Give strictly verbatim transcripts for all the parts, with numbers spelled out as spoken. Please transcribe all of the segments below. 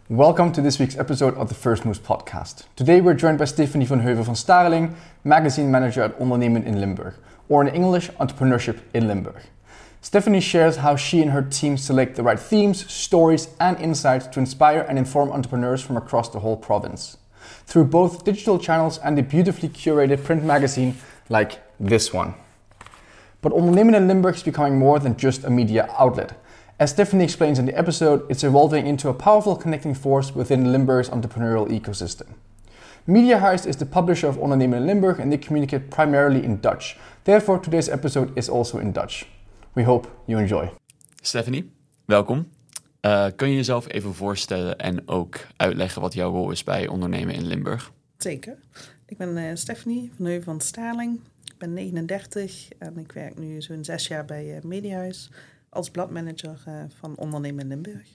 Welcome to this week's episode of the First Moves podcast. Today we're joined by Stephanie van Heuvel van Stareling, magazine manager at Ondernemen in Limburg, or in English, Entrepreneurship in Limburg. Stephanie shares how she and her team select the right themes, stories and insights to inspire and inform entrepreneurs from across the whole province. Through both digital channels and a beautifully curated print magazine like this one. But Ondernemen in Limburg is becoming more than just a media outlet. As Stephanie explains in the episode, it's evolving into a powerful connecting force within Limburg's entrepreneurial ecosystem. Mediahuis is the publisher of Ondernemen in Limburg and they communicate primarily in Dutch. Therefore, today's episode is also in Dutch. We hope you enjoy. Stephanie, welkom. Uh, kun je jezelf even voorstellen en ook uitleggen wat jouw rol is bij Ondernemen in Limburg? Zeker. Ik ben uh, Stephanie van Heuvel van Stareling. Ik ben negenendertig en ik werk nu zo'n zes jaar bij uh, Mediahuis als bladmanager uh, van Ondernemen in Limburg.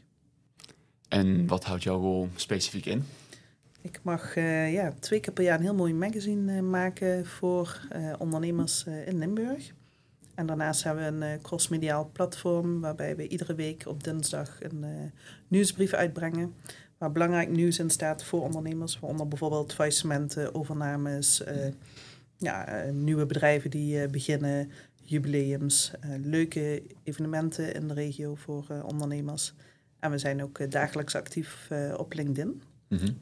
En wat houdt jouw rol specifiek in? Ik mag uh, ja, twee keer per jaar een heel mooi magazine uh, maken voor uh, ondernemers uh, in Limburg. En daarnaast hebben we een uh, crossmediaal platform waarbij we iedere week op dinsdag een uh, nieuwsbrief uitbrengen. Waar belangrijk nieuws in staat voor ondernemers, waaronder bijvoorbeeld faillissementen, overnames, uh, ja, uh, nieuwe bedrijven die uh, beginnen, jubileums, uh, leuke evenementen in de regio voor uh, ondernemers. En we zijn ook uh, dagelijks actief uh, op LinkedIn. Mm-hmm.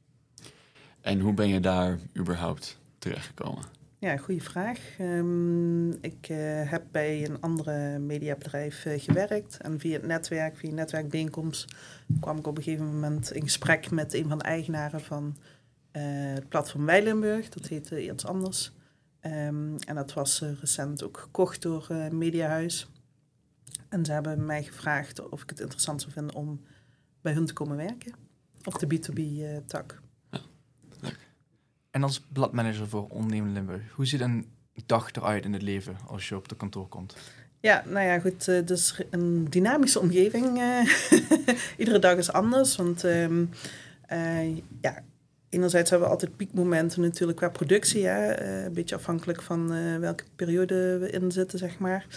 En hoe ben je daar überhaupt terechtgekomen? Ja, goede vraag. Um, ik uh, heb bij een andere mediabedrijf uh, gewerkt. En via het netwerk, via een netwerkbijeenkomst, kwam ik op een gegeven moment in gesprek met een van de eigenaren van uh, het platform Wij Limburg. Dat heette iets anders. Um, en dat was uh, recent ook gekocht door uh, Mediahuis. En ze hebben mij gevraagd of ik het interessant zou vinden om bij hun te komen werken. Op de B twee B uh, tak. Ja, leuk. En als bladmanager voor Ondernemen in Limburg, hoe ziet een dag eruit in het leven als je op de kantoor komt? Ja, nou ja, goed. Het uh, is een dynamische omgeving. Uh, Iedere dag is anders. Want um, uh, ja, enerzijds hebben we altijd piekmomenten natuurlijk qua productie. Hè? Uh, een beetje afhankelijk van uh, welke periode we in zitten, zeg maar.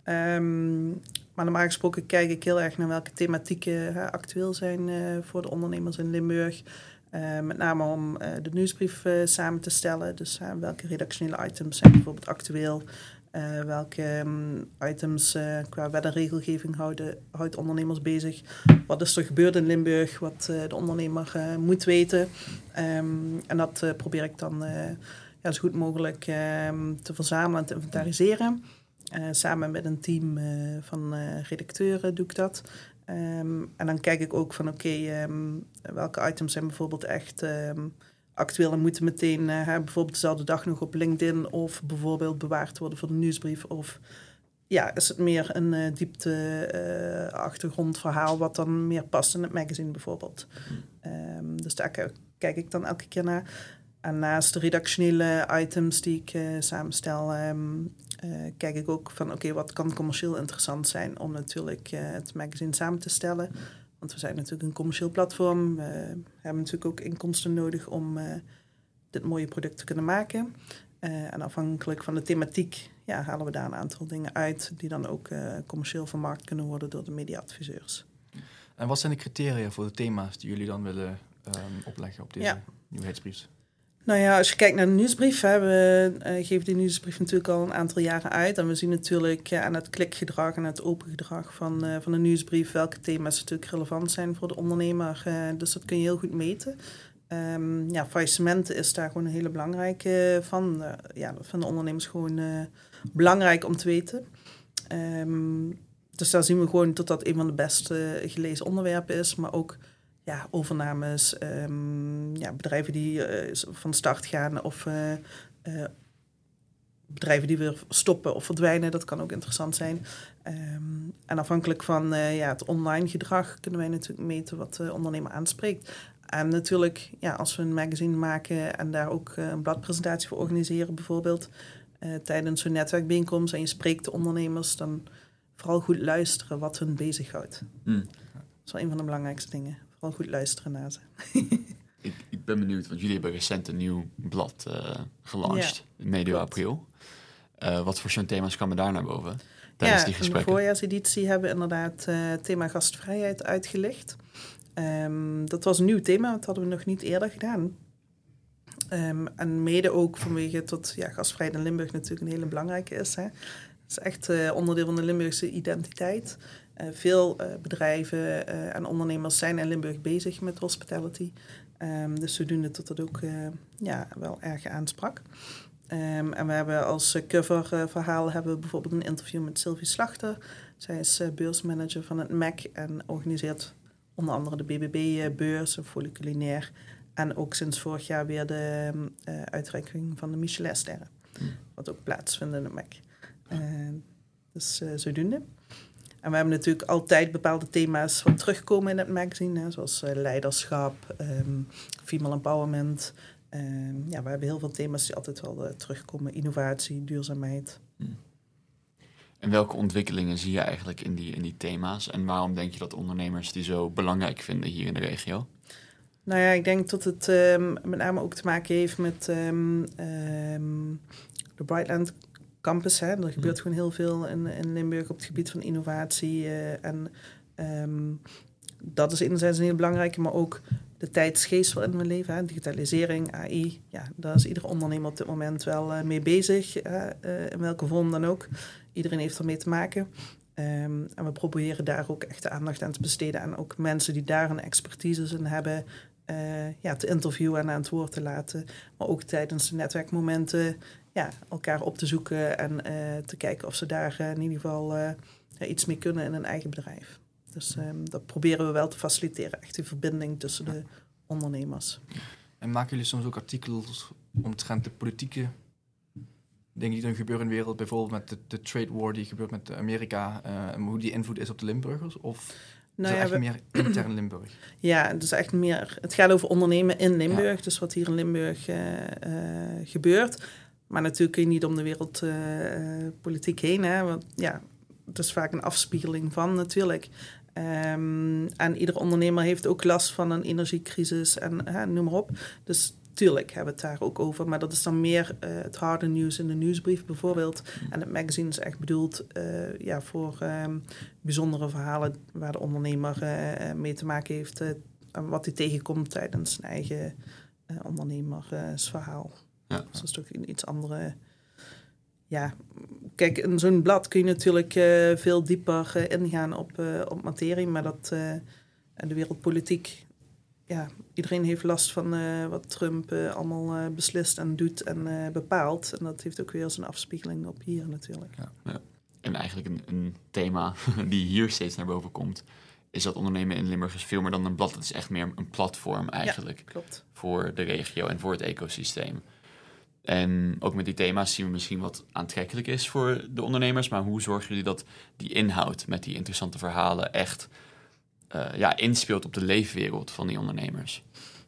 Um, maar normaal gesproken kijk ik heel erg naar welke thematieken uh, actueel zijn uh, voor de ondernemers in Limburg. Uh, met name om uh, de nieuwsbrief uh, samen te stellen. Dus uh, welke redactionele items zijn bijvoorbeeld actueel. Uh, welke um, items uh, qua wet en regelgeving houden, houdt ondernemers bezig. Wat is er gebeurd in Limburg, wat uh, de ondernemer uh, moet weten. Um, en dat uh, probeer ik dan uh, ja, zo goed mogelijk uh, te verzamelen en te inventariseren. Uh, samen met een team uh, van uh, redacteuren doe ik dat. Um, en dan kijk ik ook van oké, okay, um, welke items zijn bijvoorbeeld echt um, actueel en moeten meteen uh, bijvoorbeeld dezelfde dag nog op LinkedIn of bijvoorbeeld bewaard worden voor de nieuwsbrief. Of ja, is het meer een uh, diepte uh, achtergrondverhaal wat dan meer past in het magazine bijvoorbeeld. Um, dus daar k- kijk ik dan elke keer naar. En naast de redactionele items die ik uh, samenstel, um, uh, kijk ik ook van oké, okay, wat kan commercieel interessant zijn om natuurlijk uh, het magazine samen te stellen. Want we zijn natuurlijk een commercieel platform. We hebben natuurlijk ook inkomsten nodig om uh, dit mooie product te kunnen maken. Uh, en afhankelijk van de thematiek ja, halen we daar een aantal dingen uit die dan ook uh, commercieel vermarkt kunnen worden door de mediaadviseurs. En wat zijn de criteria voor de thema's die jullie dan willen um, opleggen op deze ja. nieuwheidsbrief? Nou ja, als je kijkt naar de nieuwsbrief, hè, we uh, geven die nieuwsbrief natuurlijk al een aantal jaren uit. En we zien natuurlijk ja, aan het klikgedrag en het open gedrag van, uh, van de nieuwsbrief welke thema's natuurlijk relevant zijn voor de ondernemer. Uh, dus dat kun je heel goed meten. Um, ja, faillissementen is daar gewoon een hele belangrijke van. Uh, ja, dat vinden ondernemers gewoon uh, belangrijk om te weten. Um, dus daar zien we gewoon dat dat een van de best uh, gelezen onderwerpen is, maar ook ja, overnames, um, ja, bedrijven die uh, van start gaan of uh, uh, bedrijven die weer stoppen of verdwijnen. Dat kan ook interessant zijn. Um, en afhankelijk van uh, ja, het online gedrag kunnen wij natuurlijk meten wat de ondernemer aanspreekt. En natuurlijk, ja, als we een magazine maken en daar ook uh, een bladpresentatie voor organiseren bijvoorbeeld, uh, tijdens zo'n netwerkbijeenkomst en je spreekt de ondernemers, dan vooral goed luisteren wat hun bezighoudt. Mm. Dat is wel een van de belangrijkste dingen. Vooral goed luisteren naar ze. ik, ik ben benieuwd, want jullie hebben recent een nieuw blad uh, gelanceerd, ja, medio april. Uh, wat voor zo'n thema's kwamen daar naar boven tijdens ja, die gesprekken? In de voorjaarseditie hebben we inderdaad uh, thema gastvrijheid uitgelicht. Um, dat was een nieuw thema, dat hadden we nog niet eerder gedaan. Um, en mede ook vanwege dat ja, gastvrijheid in Limburg natuurlijk een hele belangrijke is. Hè. Het is echt uh, onderdeel van de Limburgse identiteit. Uh, veel uh, bedrijven uh, en ondernemers zijn in Limburg bezig met hospitality. Um, dus zodoende dat dat ook uh, ja, wel erg aansprak. Um, en we hebben als uh, coververhaal uh, hebben we bijvoorbeeld een interview met Sylvie Slachter. Zij is uh, beursmanager van het M A C en organiseert onder andere de B B B-beurs, uh, Folie Culinaire. En ook sinds vorig jaar weer de uh, uitreiking van de Michelinsterren. Mm. Wat ook plaatsvindt in het M A C. Uh, dus uh, zodoende. En we hebben natuurlijk altijd bepaalde thema's wat terugkomen in het magazine. Hè, zoals uh, leiderschap, um, female empowerment. Um, ja, we hebben heel veel thema's die altijd wel uh, terugkomen. Innovatie, duurzaamheid. Hmm. En welke ontwikkelingen zie je eigenlijk in die, in die thema's? En waarom denk je dat ondernemers die zo belangrijk vinden hier in de regio? Nou ja, ik denk dat het um, met name ook te maken heeft met um, um, de Brightland Campus. Hè. Er gebeurt mm. gewoon heel veel in, in Limburg op het gebied van innovatie. Uh, en um, dat is enerzijds een heel belangrijke, maar ook de tijdsgeest waarin we leven. Hè. Digitalisering, A I, ja, daar is iedere ondernemer op dit moment wel uh, mee bezig. Uh, uh, in welke vorm dan ook. Iedereen heeft ermee te maken. Um, en we proberen daar ook echt de aandacht aan te besteden. En ook mensen die daar een expertise in hebben, uh, ja, te interviewen en aan het woord te laten. Maar ook tijdens de netwerkmomenten ja, elkaar op te zoeken en uh, te kijken of ze daar uh, in ieder geval uh, ja, iets mee kunnen in een eigen bedrijf. Dus um, dat proberen we wel te faciliteren. Echt die verbinding tussen de ondernemers. En maken jullie soms ook artikels omtrent de politieke dingen die dan gebeuren in de wereld? Bijvoorbeeld met de, de trade war die gebeurt met Amerika. Uh, hoe die invloed is op de Limburgers? Of nou is het ja, echt we... meer intern Limburg? Ja, het is echt meer. Het gaat over ondernemen in Limburg. Ja. Dus wat hier in Limburg uh, uh, gebeurt. Maar natuurlijk kun je niet om de wereldpolitiek uh, heen. Hè? Want ja, het is vaak een afspiegeling van natuurlijk. Um, en ieder ondernemer heeft ook last van een energiecrisis en uh, noem maar op. Dus tuurlijk hebben we het daar ook over. Maar dat is dan meer uh, het harde nieuws in de nieuwsbrief bijvoorbeeld. En het magazine is echt bedoeld uh, ja, voor um, bijzondere verhalen waar de ondernemer uh, mee te maken heeft. Uh, en wat hij tegenkomt tijdens zijn eigen uh, ondernemersverhaal. Ja. Dus dat is toch een iets andere. Ja, kijk, in zo'n blad kun je natuurlijk uh, veel dieper uh, ingaan op, uh, op materie, maar dat uh, de wereldpolitiek, ja, iedereen heeft last van uh, wat Trump uh, allemaal uh, beslist en doet en uh, bepaalt. En dat heeft ook weer zijn afspiegeling op hier natuurlijk. Ja, ja. En eigenlijk een, een thema die hier steeds naar boven komt, is dat ondernemen in Limburg is veel meer dan een blad. Het is echt meer een platform eigenlijk. Ja, klopt. Voor de regio en voor het ecosysteem. En ook met die thema's zien we misschien wat aantrekkelijk is voor de ondernemers. Maar hoe zorgen jullie dat die inhoud met die interessante verhalen echt uh, ja, inspeelt op de leefwereld van die ondernemers?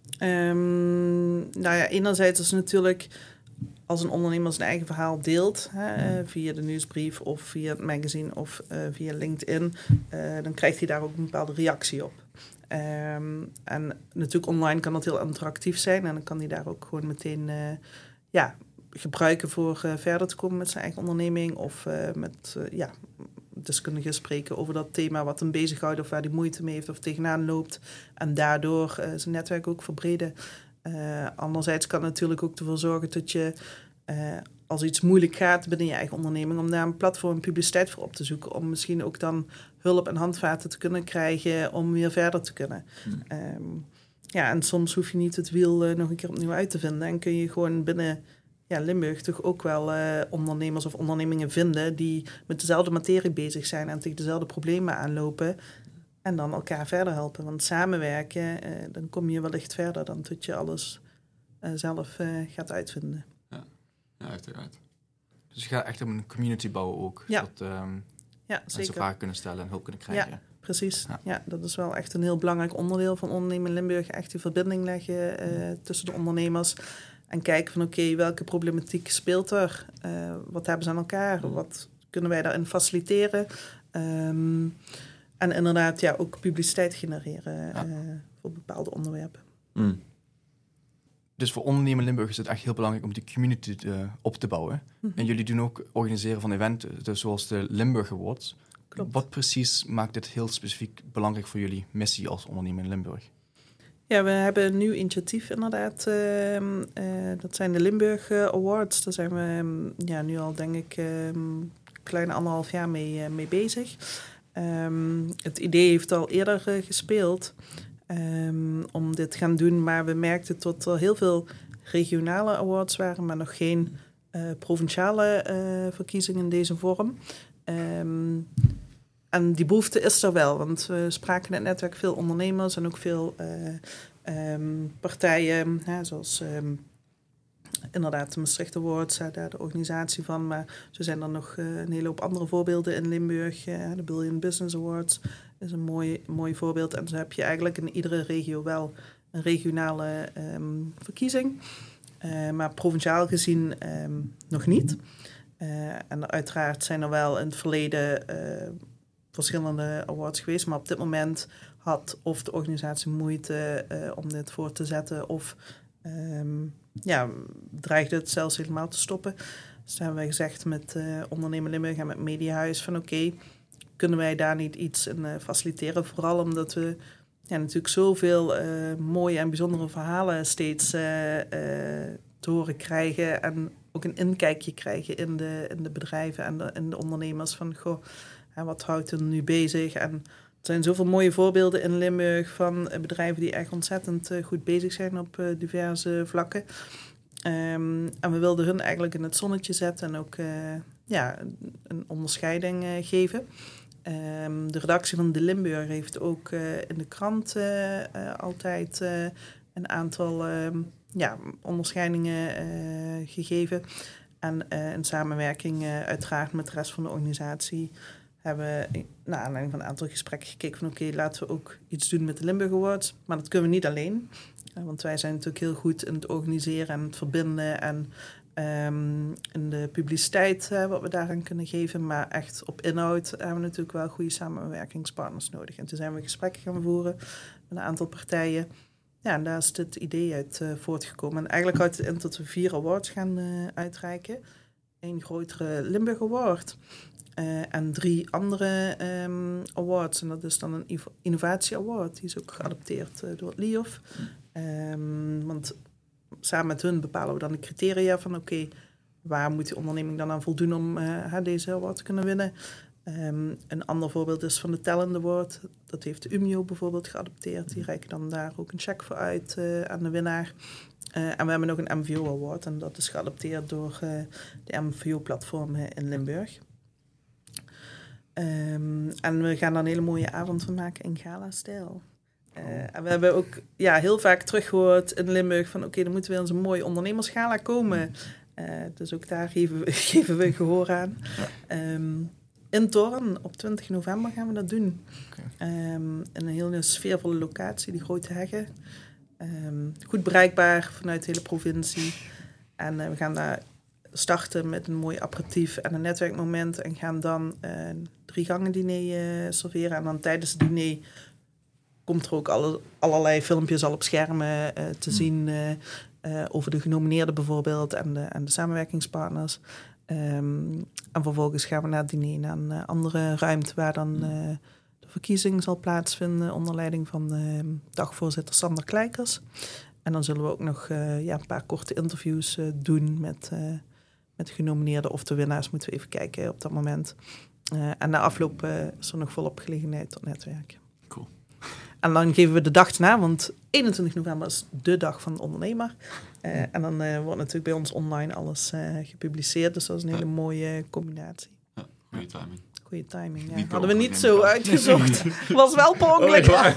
Um, nou ja, enerzijds is natuurlijk als een ondernemer zijn eigen verhaal deelt, hè, uh, via de nieuwsbrief of via het magazine of uh, via LinkedIn, uh, dan krijgt hij daar ook een bepaalde reactie op. Um, en natuurlijk online kan dat heel interactief zijn en dan kan hij daar ook gewoon meteen Uh, ja, gebruiken voor uh, verder te komen met zijn eigen onderneming. Of uh, met uh, ja, deskundigen spreken over dat thema wat hem bezighoudt of waar hij moeite mee heeft of tegenaan loopt. En daardoor uh, zijn netwerk ook verbreden. Uh, anderzijds kan het natuurlijk ook ervoor zorgen dat je, uh, als iets moeilijk gaat binnen je eigen onderneming, om daar een platform publiciteit voor op te zoeken. Om misschien ook dan hulp en handvaten te kunnen krijgen om weer verder te kunnen. Hmm. Um, Ja, en soms hoef je niet het wiel uh, nog een keer opnieuw uit te vinden. En kun je gewoon binnen ja, Limburg toch ook wel uh, ondernemers of ondernemingen vinden die met dezelfde materie bezig zijn en tegen dezelfde problemen aanlopen. En dan elkaar verder helpen. Want samenwerken, uh, dan kom je wellicht verder dan dat je alles uh, zelf uh, gaat uitvinden. Ja, ja, uiteraard. Dus je gaat echt om een community bouwen ook. Ja, dat um, ja zeker. mensen vragen kunnen stellen en hulp kunnen krijgen. Ja. Precies, ja. ja, dat is wel echt een heel belangrijk onderdeel van ondernemen in Limburg. Echt die verbinding leggen uh, tussen de ondernemers. En kijken van oké, okay, welke problematiek speelt er? Uh, wat hebben ze aan elkaar? Wat kunnen wij daarin faciliteren? Um, en inderdaad ja, ook publiciteit genereren ja. uh, voor bepaalde onderwerpen. Mm. Dus voor ondernemen in Limburg is het echt heel belangrijk om die community uh, op te bouwen. Mm-hmm. En jullie doen ook organiseren van eventen, dus zoals de Limburg Awards. klopt. Wat precies maakt dit heel specifiek belangrijk voor jullie missie als ondernemer in Limburg? Ja, we hebben een nieuw initiatief inderdaad. Uh, uh, dat zijn de Limburg uh, Awards. Daar zijn we um, ja, nu al denk ik een uh, kleine anderhalf jaar mee, uh, mee bezig. Um, het idee heeft al eerder uh, gespeeld um, om dit te gaan doen. Maar we merkten tot er heel veel regionale awards waren, maar nog geen uh, provinciale uh, verkiezingen in deze vorm. Um, En die behoefte is er wel, want we spraken in het netwerk veel ondernemers en ook veel uh, um, partijen, hè, zoals um, inderdaad de Maastricht Awards, uh, daar de organisatie van. Maar zo zijn er nog uh, een hele hoop andere voorbeelden in Limburg. Uh, de Billion Business Awards is een mooi, mooi voorbeeld. En zo heb je eigenlijk in iedere regio wel een regionale um, verkiezing. Uh, maar provinciaal gezien um, nog niet. Uh, en uiteraard zijn er wel in het verleden Uh, verschillende awards geweest, maar op dit moment had of de organisatie moeite uh, om dit voor te zetten of um, ja, dreigde het zelfs helemaal te stoppen. Dus daar hebben wij gezegd met uh, Ondernemer Limburg en met Mediahuis van oké, okay, kunnen wij daar niet iets in uh, faciliteren? Vooral omdat we ja, natuurlijk zoveel uh, mooie en bijzondere verhalen steeds uh, uh, te horen krijgen en ook een inkijkje krijgen in de, in de bedrijven en de, in de ondernemers van goh, en wat houdt er nu bezig? En er zijn zoveel mooie voorbeelden in Limburg van bedrijven die echt ontzettend uh, goed bezig zijn op uh, diverse vlakken. Um, en we wilden hun eigenlijk in het zonnetje zetten en ook uh, ja, een onderscheiding uh, geven. Um, de redactie van De Limburg heeft ook uh, in de krant uh, uh, altijd uh, een aantal uh, ja, onderscheidingen uh, gegeven. En uh, in samenwerking uh, uiteraard met de rest van de organisatie hebben we naar aanleiding van een aantal gesprekken gekeken van oké, okay, laten we ook iets doen met de Limburg Awards. Maar dat kunnen we niet alleen. Uh, want wij zijn natuurlijk heel goed in het organiseren en het verbinden en um, in de publiciteit uh, wat we daaraan kunnen geven. Maar echt op inhoud hebben we natuurlijk wel goede samenwerkingspartners nodig. En toen zijn we gesprekken gaan voeren met een aantal partijen. Ja, en daar is dit idee uit uh, voortgekomen. En eigenlijk houdt het in dat we vier awards gaan uh, uitreiken. Eén grotere Limburg Award. Uh, en drie andere um, awards. En dat is dan een innovatie award. Die is ook geadopteerd uh, door het L I O F. Um, want samen met hun bepalen we dan de criteria van oké, okay, waar moet die onderneming dan aan voldoen om uh, deze award te kunnen winnen. Um, een ander voorbeeld is van de Talent Award. Dat heeft de U M I O bijvoorbeeld geadopteerd. Die reiken dan daar ook een cheque voor uit uh, aan de winnaar. Uh, en we hebben nog een M V O Award. En dat is geadopteerd door uh, de M V O-platform uh, in Limburg. Um, en we gaan daar een hele mooie avond van maken in gala-stijl. Uh, en we hebben ook ja, heel vaak teruggehoord in Limburg van oké, okay, dan moeten we in zo'n mooi ondernemersgala komen. Uh, dus ook daar geven we, geven we gehoor aan. Um, in Thorn, op twintig november gaan we dat doen. Okay. Um, in een hele sfeervolle locatie, die grote heggen. Um, goed bereikbaar vanuit de hele provincie. En uh, we gaan daar starten met een mooi aperitief en een netwerkmoment. En gaan dan uh, een drie gangen diner uh, serveren. En dan tijdens het diner komt er ook alle, allerlei filmpjes al op schermen uh, te mm. zien. Uh, uh, over de genomineerden bijvoorbeeld en de, en de samenwerkingspartners. Um, en vervolgens gaan we na het diner naar een uh, andere ruimte waar dan uh, de verkiezing zal plaatsvinden onder leiding van uh, dagvoorzitter Sander Kleikers. En dan zullen we ook nog uh, ja, een paar korte interviews uh, doen met, uh, met de genomineerden of de winnaars. Moeten we even kijken op dat moment. Uh, en na afloop uh, is er nog volop gelegenheid tot netwerken. Cool. En dan geven we de dag na, want eenentwintig november is de dag van de ondernemer. Uh, en dan uh, wordt natuurlijk bij ons online alles uh, gepubliceerd. Dus dat is een hele ja. mooie combinatie. Ja, goede timing. Goede timing, ja. Hadden we niet zo uitgezocht. Was wel per ongeluk. Oh,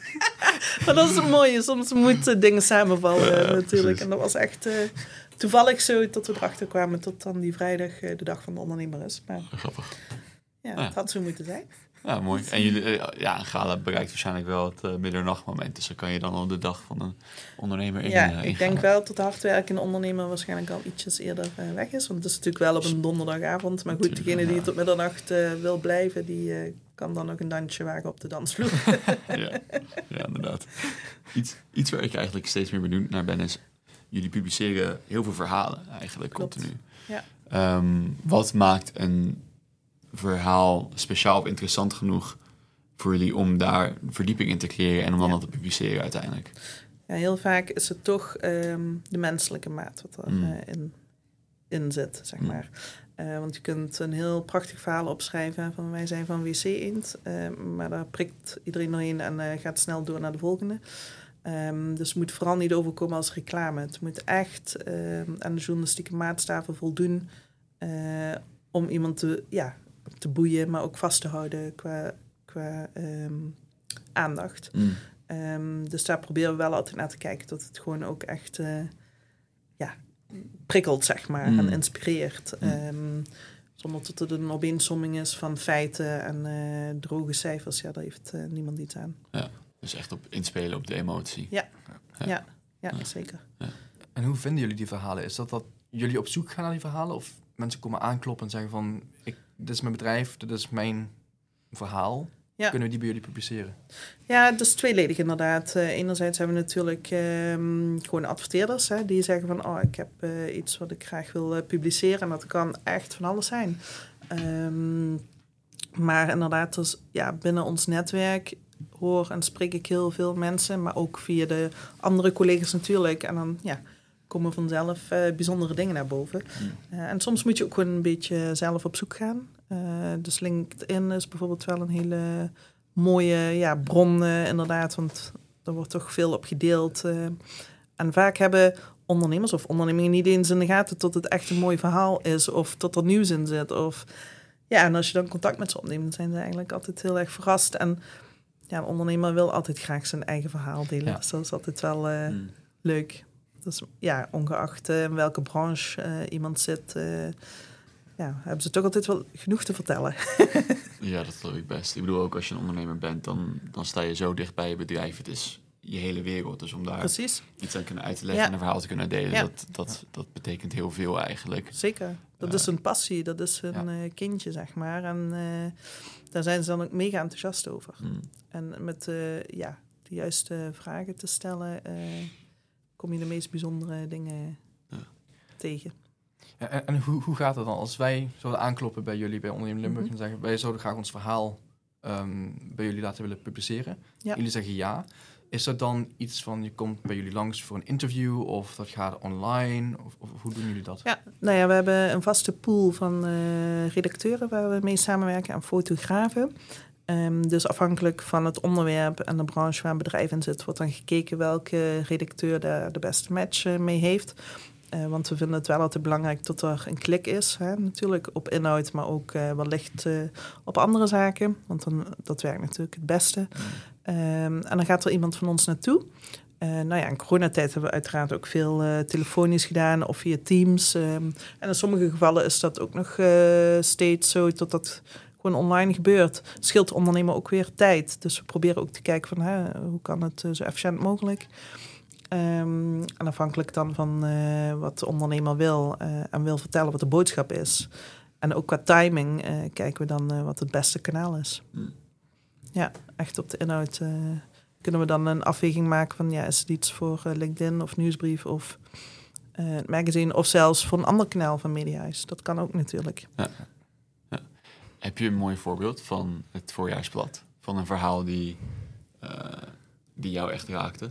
maar dat is het mooie. Soms moeten dingen samenvallen ja, natuurlijk. Precies. En dat was echt uh, toevallig zo tot we erachter kwamen tot dan die vrijdag uh, de dag van de ondernemer is. Maar grappig. Ja, het ja. had zo moeten zijn. Ja, mooi. En jullie, ja, een gala bereikt waarschijnlijk wel het uh, middernachtmoment. Dus dan kan je dan op de dag van een ondernemer in. Ja, uh, ik denk wel dat de hardwerkende ondernemer waarschijnlijk al ietsjes eerder uh, weg is. Want het is natuurlijk wel op een donderdagavond. Maar goed, degene die tot middernacht uh, wil blijven, die uh, kan dan ook een dansje wagen op de dansvloer. ja, ja, inderdaad. Iets, iets waar ik eigenlijk steeds meer benieuwd naar ben is, jullie publiceren heel veel verhalen eigenlijk Klopt. continu. Ja. Um, wat maakt een verhaal speciaal of interessant genoeg voor jullie om daar verdieping in te creëren en om dan Ja. dat te publiceren uiteindelijk? Ja, heel vaak is het toch um, de menselijke maat wat er Mm. uh, in, in zit, zeg Mm. maar. Uh, want je kunt een heel prachtig verhaal opschrijven van wij zijn van W C Eend, uh, maar daar prikt iedereen doorheen en uh, gaat snel door naar de volgende. Um, dus het moet vooral niet overkomen als reclame. Het moet echt uh, aan de journalistieke maatstaven voldoen uh, om iemand te, ja, te boeien, maar ook vast te houden qua, qua um, aandacht. Mm. Um, dus daar proberen we wel altijd naar te kijken, dat het gewoon ook echt uh, ja, prikkelt, zeg maar, Mm. en inspireert. Mm. Um, zonder dat het een opeensomming is van feiten en uh, droge cijfers. Ja, daar heeft uh, niemand iets aan. Ja, dus echt op inspelen op de emotie. Ja, ja. ja, ja, Ja. zeker. Ja. En hoe vinden jullie die verhalen? Is dat dat jullie op zoek gaan naar die verhalen? Of mensen komen aankloppen en zeggen van, ik, dit is mijn bedrijf, dit is mijn verhaal. Ja. Kunnen we die bij jullie publiceren? Ja, het is tweeledig inderdaad. Uh, enerzijds hebben we natuurlijk um, gewoon adverteerders, hè, die zeggen van, oh, ik heb uh, iets wat ik graag wil uh, publiceren. En dat kan echt van alles zijn. Um, maar inderdaad, dus, ja, binnen ons netwerk hoor en spreek ik heel veel mensen, maar ook via de andere collega's natuurlijk. En dan ja, komen vanzelf uh, bijzondere dingen naar boven. Mm. Uh, en soms moet je ook gewoon een beetje zelf op zoek gaan. Uh, dus LinkedIn is bijvoorbeeld wel een hele mooie ja, bron, uh, inderdaad, want er wordt toch veel op gedeeld. Uh, en vaak hebben ondernemers of ondernemingen niet eens in de gaten tot het echt een mooi verhaal is, of tot er nieuws in zit. Of, ja, en als je dan contact met ze opneemt, dan zijn ze eigenlijk altijd heel erg verrast. En ja, een ondernemer wil altijd graag zijn eigen verhaal delen. Ja. Dus dat is altijd wel uh, mm. leuk. Dus ja, ongeacht uh, in welke branche uh, iemand zit, uh, ja, hebben ze toch altijd wel genoeg te vertellen. Ja, dat geloof ik best. Ik bedoel, ook als je een ondernemer bent, dan, dan sta je zo dicht bij je bedrijf. Het is je hele wereld. Dus om daar Precies. iets aan kunnen uit te leggen ja. en een verhaal te kunnen delen, ja. dat, dat, dat betekent heel veel eigenlijk. Zeker. Dat uh, is een passie, dat is een ja. uh, kindje, zeg maar. En uh, daar zijn ze dan ook mega enthousiast over. Mm. En met uh, ja, de juiste vragen te stellen, uh, kom je de meest bijzondere dingen ja. tegen. Ja, en en hoe, hoe gaat het dan als wij zouden aankloppen bij jullie, bij Ondernemen Limburg, mm-hmm. en zeggen, wij zouden graag ons verhaal um, bij jullie laten willen publiceren? Ja. Jullie zeggen ja. Is dat dan iets van, je komt bij jullie langs voor een interview of dat gaat online? Of, of hoe doen jullie dat? Ja, nou ja, we hebben een vaste pool van uh, redacteuren waar we mee samenwerken en fotografen. Um, dus afhankelijk van het onderwerp en de branche waar een bedrijf in zit, wordt dan gekeken welke redacteur daar de beste match uh, mee heeft. Uh, want we vinden het wel altijd belangrijk dat er een klik is. Hè? Natuurlijk op inhoud, maar ook uh, wellicht uh, op andere zaken. Want dan, dat werkt natuurlijk het beste. Um, en dan gaat er iemand van ons naartoe. Uh, nou ja, in coronatijd hebben we uiteraard ook veel uh, telefonisch gedaan of via Teams. Um, en in sommige gevallen is dat ook nog uh, steeds zo dat dat gewoon online gebeurt. Het scheelt de ondernemer ook weer tijd. Dus we proberen ook te kijken van hè, hoe kan het uh, zo efficiënt mogelijk. Um, en afhankelijk dan van uh, wat de ondernemer wil uh, en wil vertellen wat de boodschap is. En ook qua timing uh, kijken we dan uh, wat het beste kanaal is. Mm. Ja, echt op de inhoud uh, kunnen we dan een afweging maken van ja, is het iets voor uh, LinkedIn of Nieuwsbrief of uh, het magazine of zelfs voor een ander kanaal van Mediahuis. Dat kan ook natuurlijk. Ja. Ja. Heb je een mooi voorbeeld van het voorjaarsblad? Van een verhaal die, uh, die jou echt raakte?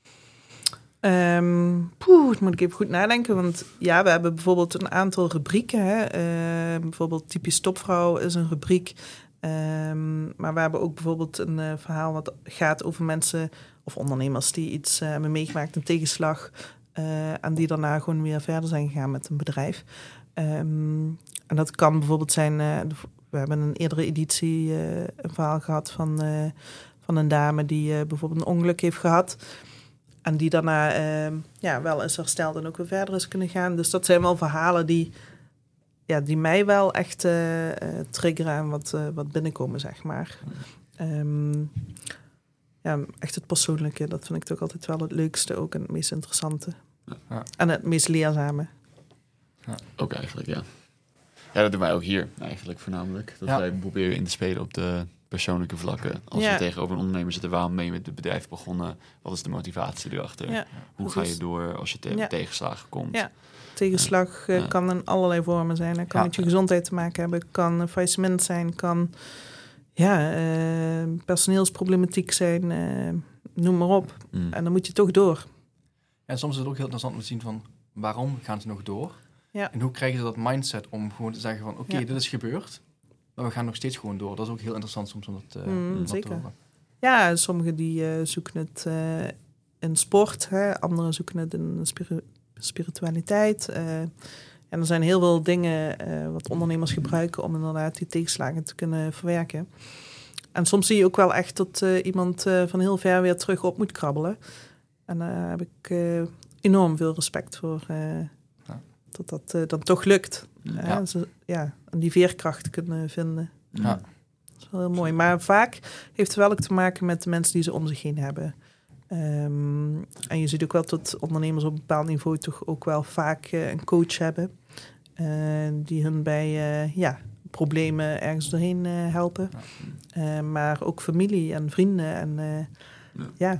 Um, poeh, dat moet ik even goed nadenken. Want ja, we hebben bijvoorbeeld een aantal rubrieken. Hè. Uh, bijvoorbeeld typisch topvrouw is een rubriek. Um, maar we hebben ook bijvoorbeeld een uh, verhaal wat gaat over mensen of ondernemers die iets uh, hebben meegemaakt, een tegenslag. Uh, en die daarna gewoon weer verder zijn gegaan met een bedrijf. Um, en dat kan bijvoorbeeld zijn, uh, we hebben een eerdere editie uh, een verhaal gehad van, uh, van een dame die uh, bijvoorbeeld een ongeluk heeft gehad. En die daarna uh, ja, wel is hersteld en ook weer verder is kunnen gaan. Dus dat zijn wel verhalen die, ja, die mij wel echt uh, uh, triggeren en wat, uh, wat binnenkomen, zeg maar. Um, ja, echt het persoonlijke, dat vind ik toch altijd wel het leukste ook en het meest interessante. Ja. En het meest leerzame. Ja. Ook eigenlijk, ja. Ja, dat doen wij ook hier eigenlijk voornamelijk. Dat ja. wij proberen in te spelen op de persoonlijke vlakken. Als Ja. we tegenover een ondernemer zitten, waarom ben je met het bedrijf begonnen? Wat is de motivatie erachter? Ja, Hoe precies. ga je door als je te- Ja. tegenslagen komt? Ja. Tegenslag uh, Ja. kan in allerlei vormen zijn. Het kan Ja. met je gezondheid te maken hebben. Kan een faillissement zijn. Kan ja, uh, personeelsproblematiek zijn. Uh, noem maar op. Mm. En dan moet je toch door. En soms is het ook heel interessant om te zien van waarom gaan ze nog door? Ja. En hoe krijgen ze dat mindset om gewoon te zeggen van oké, okay, Ja. dit is gebeurd, maar we gaan nog steeds gewoon door. Dat is ook heel interessant soms om dat, uh, Mm, om dat zeker. te horen. Ja, sommigen die uh, zoeken het uh, in sport. Hè. Anderen zoeken het in spiri- spiritualiteit. Uh, en er zijn heel veel dingen uh, wat ondernemers gebruiken om inderdaad die tegenslagen te kunnen verwerken. En soms zie je ook wel echt dat uh, iemand uh, van heel ver weer terug op moet krabbelen. En daar heb ik uh, enorm veel respect voor. Uh, ja. Dat dat uh, dan toch lukt. Ja. Ja. Ze, ja, en die veerkracht kunnen vinden. Ja. Dat is wel heel mooi. Maar vaak heeft het wel ook te maken met de mensen die ze om zich heen hebben. Um, en je ziet ook wel dat ondernemers op een bepaald niveau toch ook wel vaak uh, een coach hebben. Uh, die hun bij uh, ja, problemen ergens doorheen uh, helpen. Ja. Uh, maar ook familie en vrienden. En uh, ja. ja,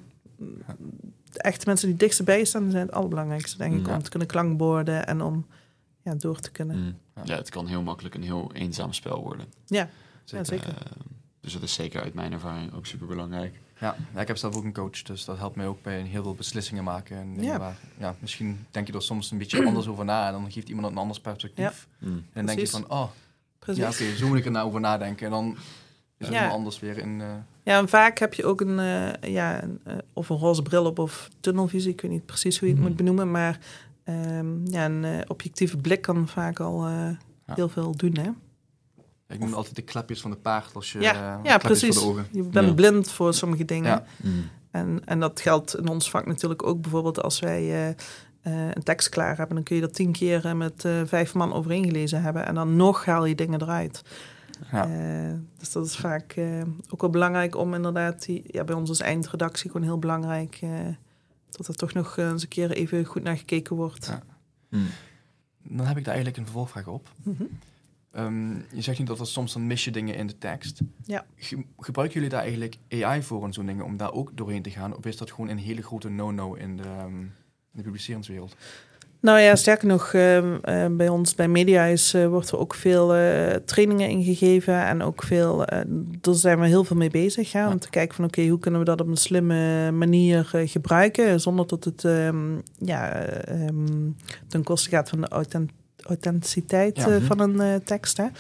de echte mensen die dichtst bij je staan, zijn het allerbelangrijkste, denk ik. Ja. Om te kunnen klankborden en om ja, door te kunnen. Mm. Ja. ja, het kan heel makkelijk een heel eenzaam spel worden. Ja, zeker. Ja, zeker. Uh, dus dat is zeker uit mijn ervaring ook super belangrijk. Ja, ja, ik heb zelf ook een coach, dus dat helpt mij ook bij heel veel beslissingen maken. En ja. Waar, ja, misschien denk je er soms een beetje anders over na en dan geeft iemand een anders perspectief. Ja. Mm. En dan denk je van, oh, Precies. ja, oké, okay, zo moet ik er nou over nadenken. En dan is het ja. helemaal anders weer in... Uh... Ja, en vaak heb je ook een, uh, ja, een, uh, of een roze bril op of tunnelvisie. Ik weet niet precies hoe je het mm. moet benoemen, maar um, ja, een uh, objectieve blik kan vaak al uh, ja. heel veel doen, hè? Ik noem altijd de klapjes van de paard als je ja, uh, ja, precies. voor de ogen. Je bent ja. blind voor sommige dingen. Ja. Mm. En, en dat geldt in ons vak natuurlijk ook bijvoorbeeld als wij uh, uh, een tekst klaar hebben. Dan kun je dat tien keer uh, met uh, vijf man overheen gelezen hebben. En dan nog haal je dingen eruit. Ja. Uh, dus dat is vaak uh, ook wel belangrijk om inderdaad... Die, ja, bij ons is eindredactie gewoon heel belangrijk... Uh, dat er toch nog uh, eens een keer even goed naar gekeken wordt. Ja. Mm. Dan heb ik daar eigenlijk een vervolgvraag op. Mm-hmm. Um, je zegt nu dat er soms dan mis je dingen in de tekst. Ja. Ge- gebruiken jullie daar eigenlijk A I voor en zo'n dingen om daar ook doorheen te gaan? Of is dat gewoon een hele grote no-no in de, um, in de publiceringswereld? Nou ja, sterker nog, uh, uh, bij ons bij Mediahuis uh, wordt er ook veel uh, trainingen ingegeven. En ook veel, uh, daar zijn we heel veel mee bezig. Ja, ja. Om te kijken van oké, okay, hoe kunnen we dat op een slimme manier uh, gebruiken. Zonder dat het um, ja, um, ten koste gaat van de authent- authenticiteit ja. uh, van een uh, tekst. Hè.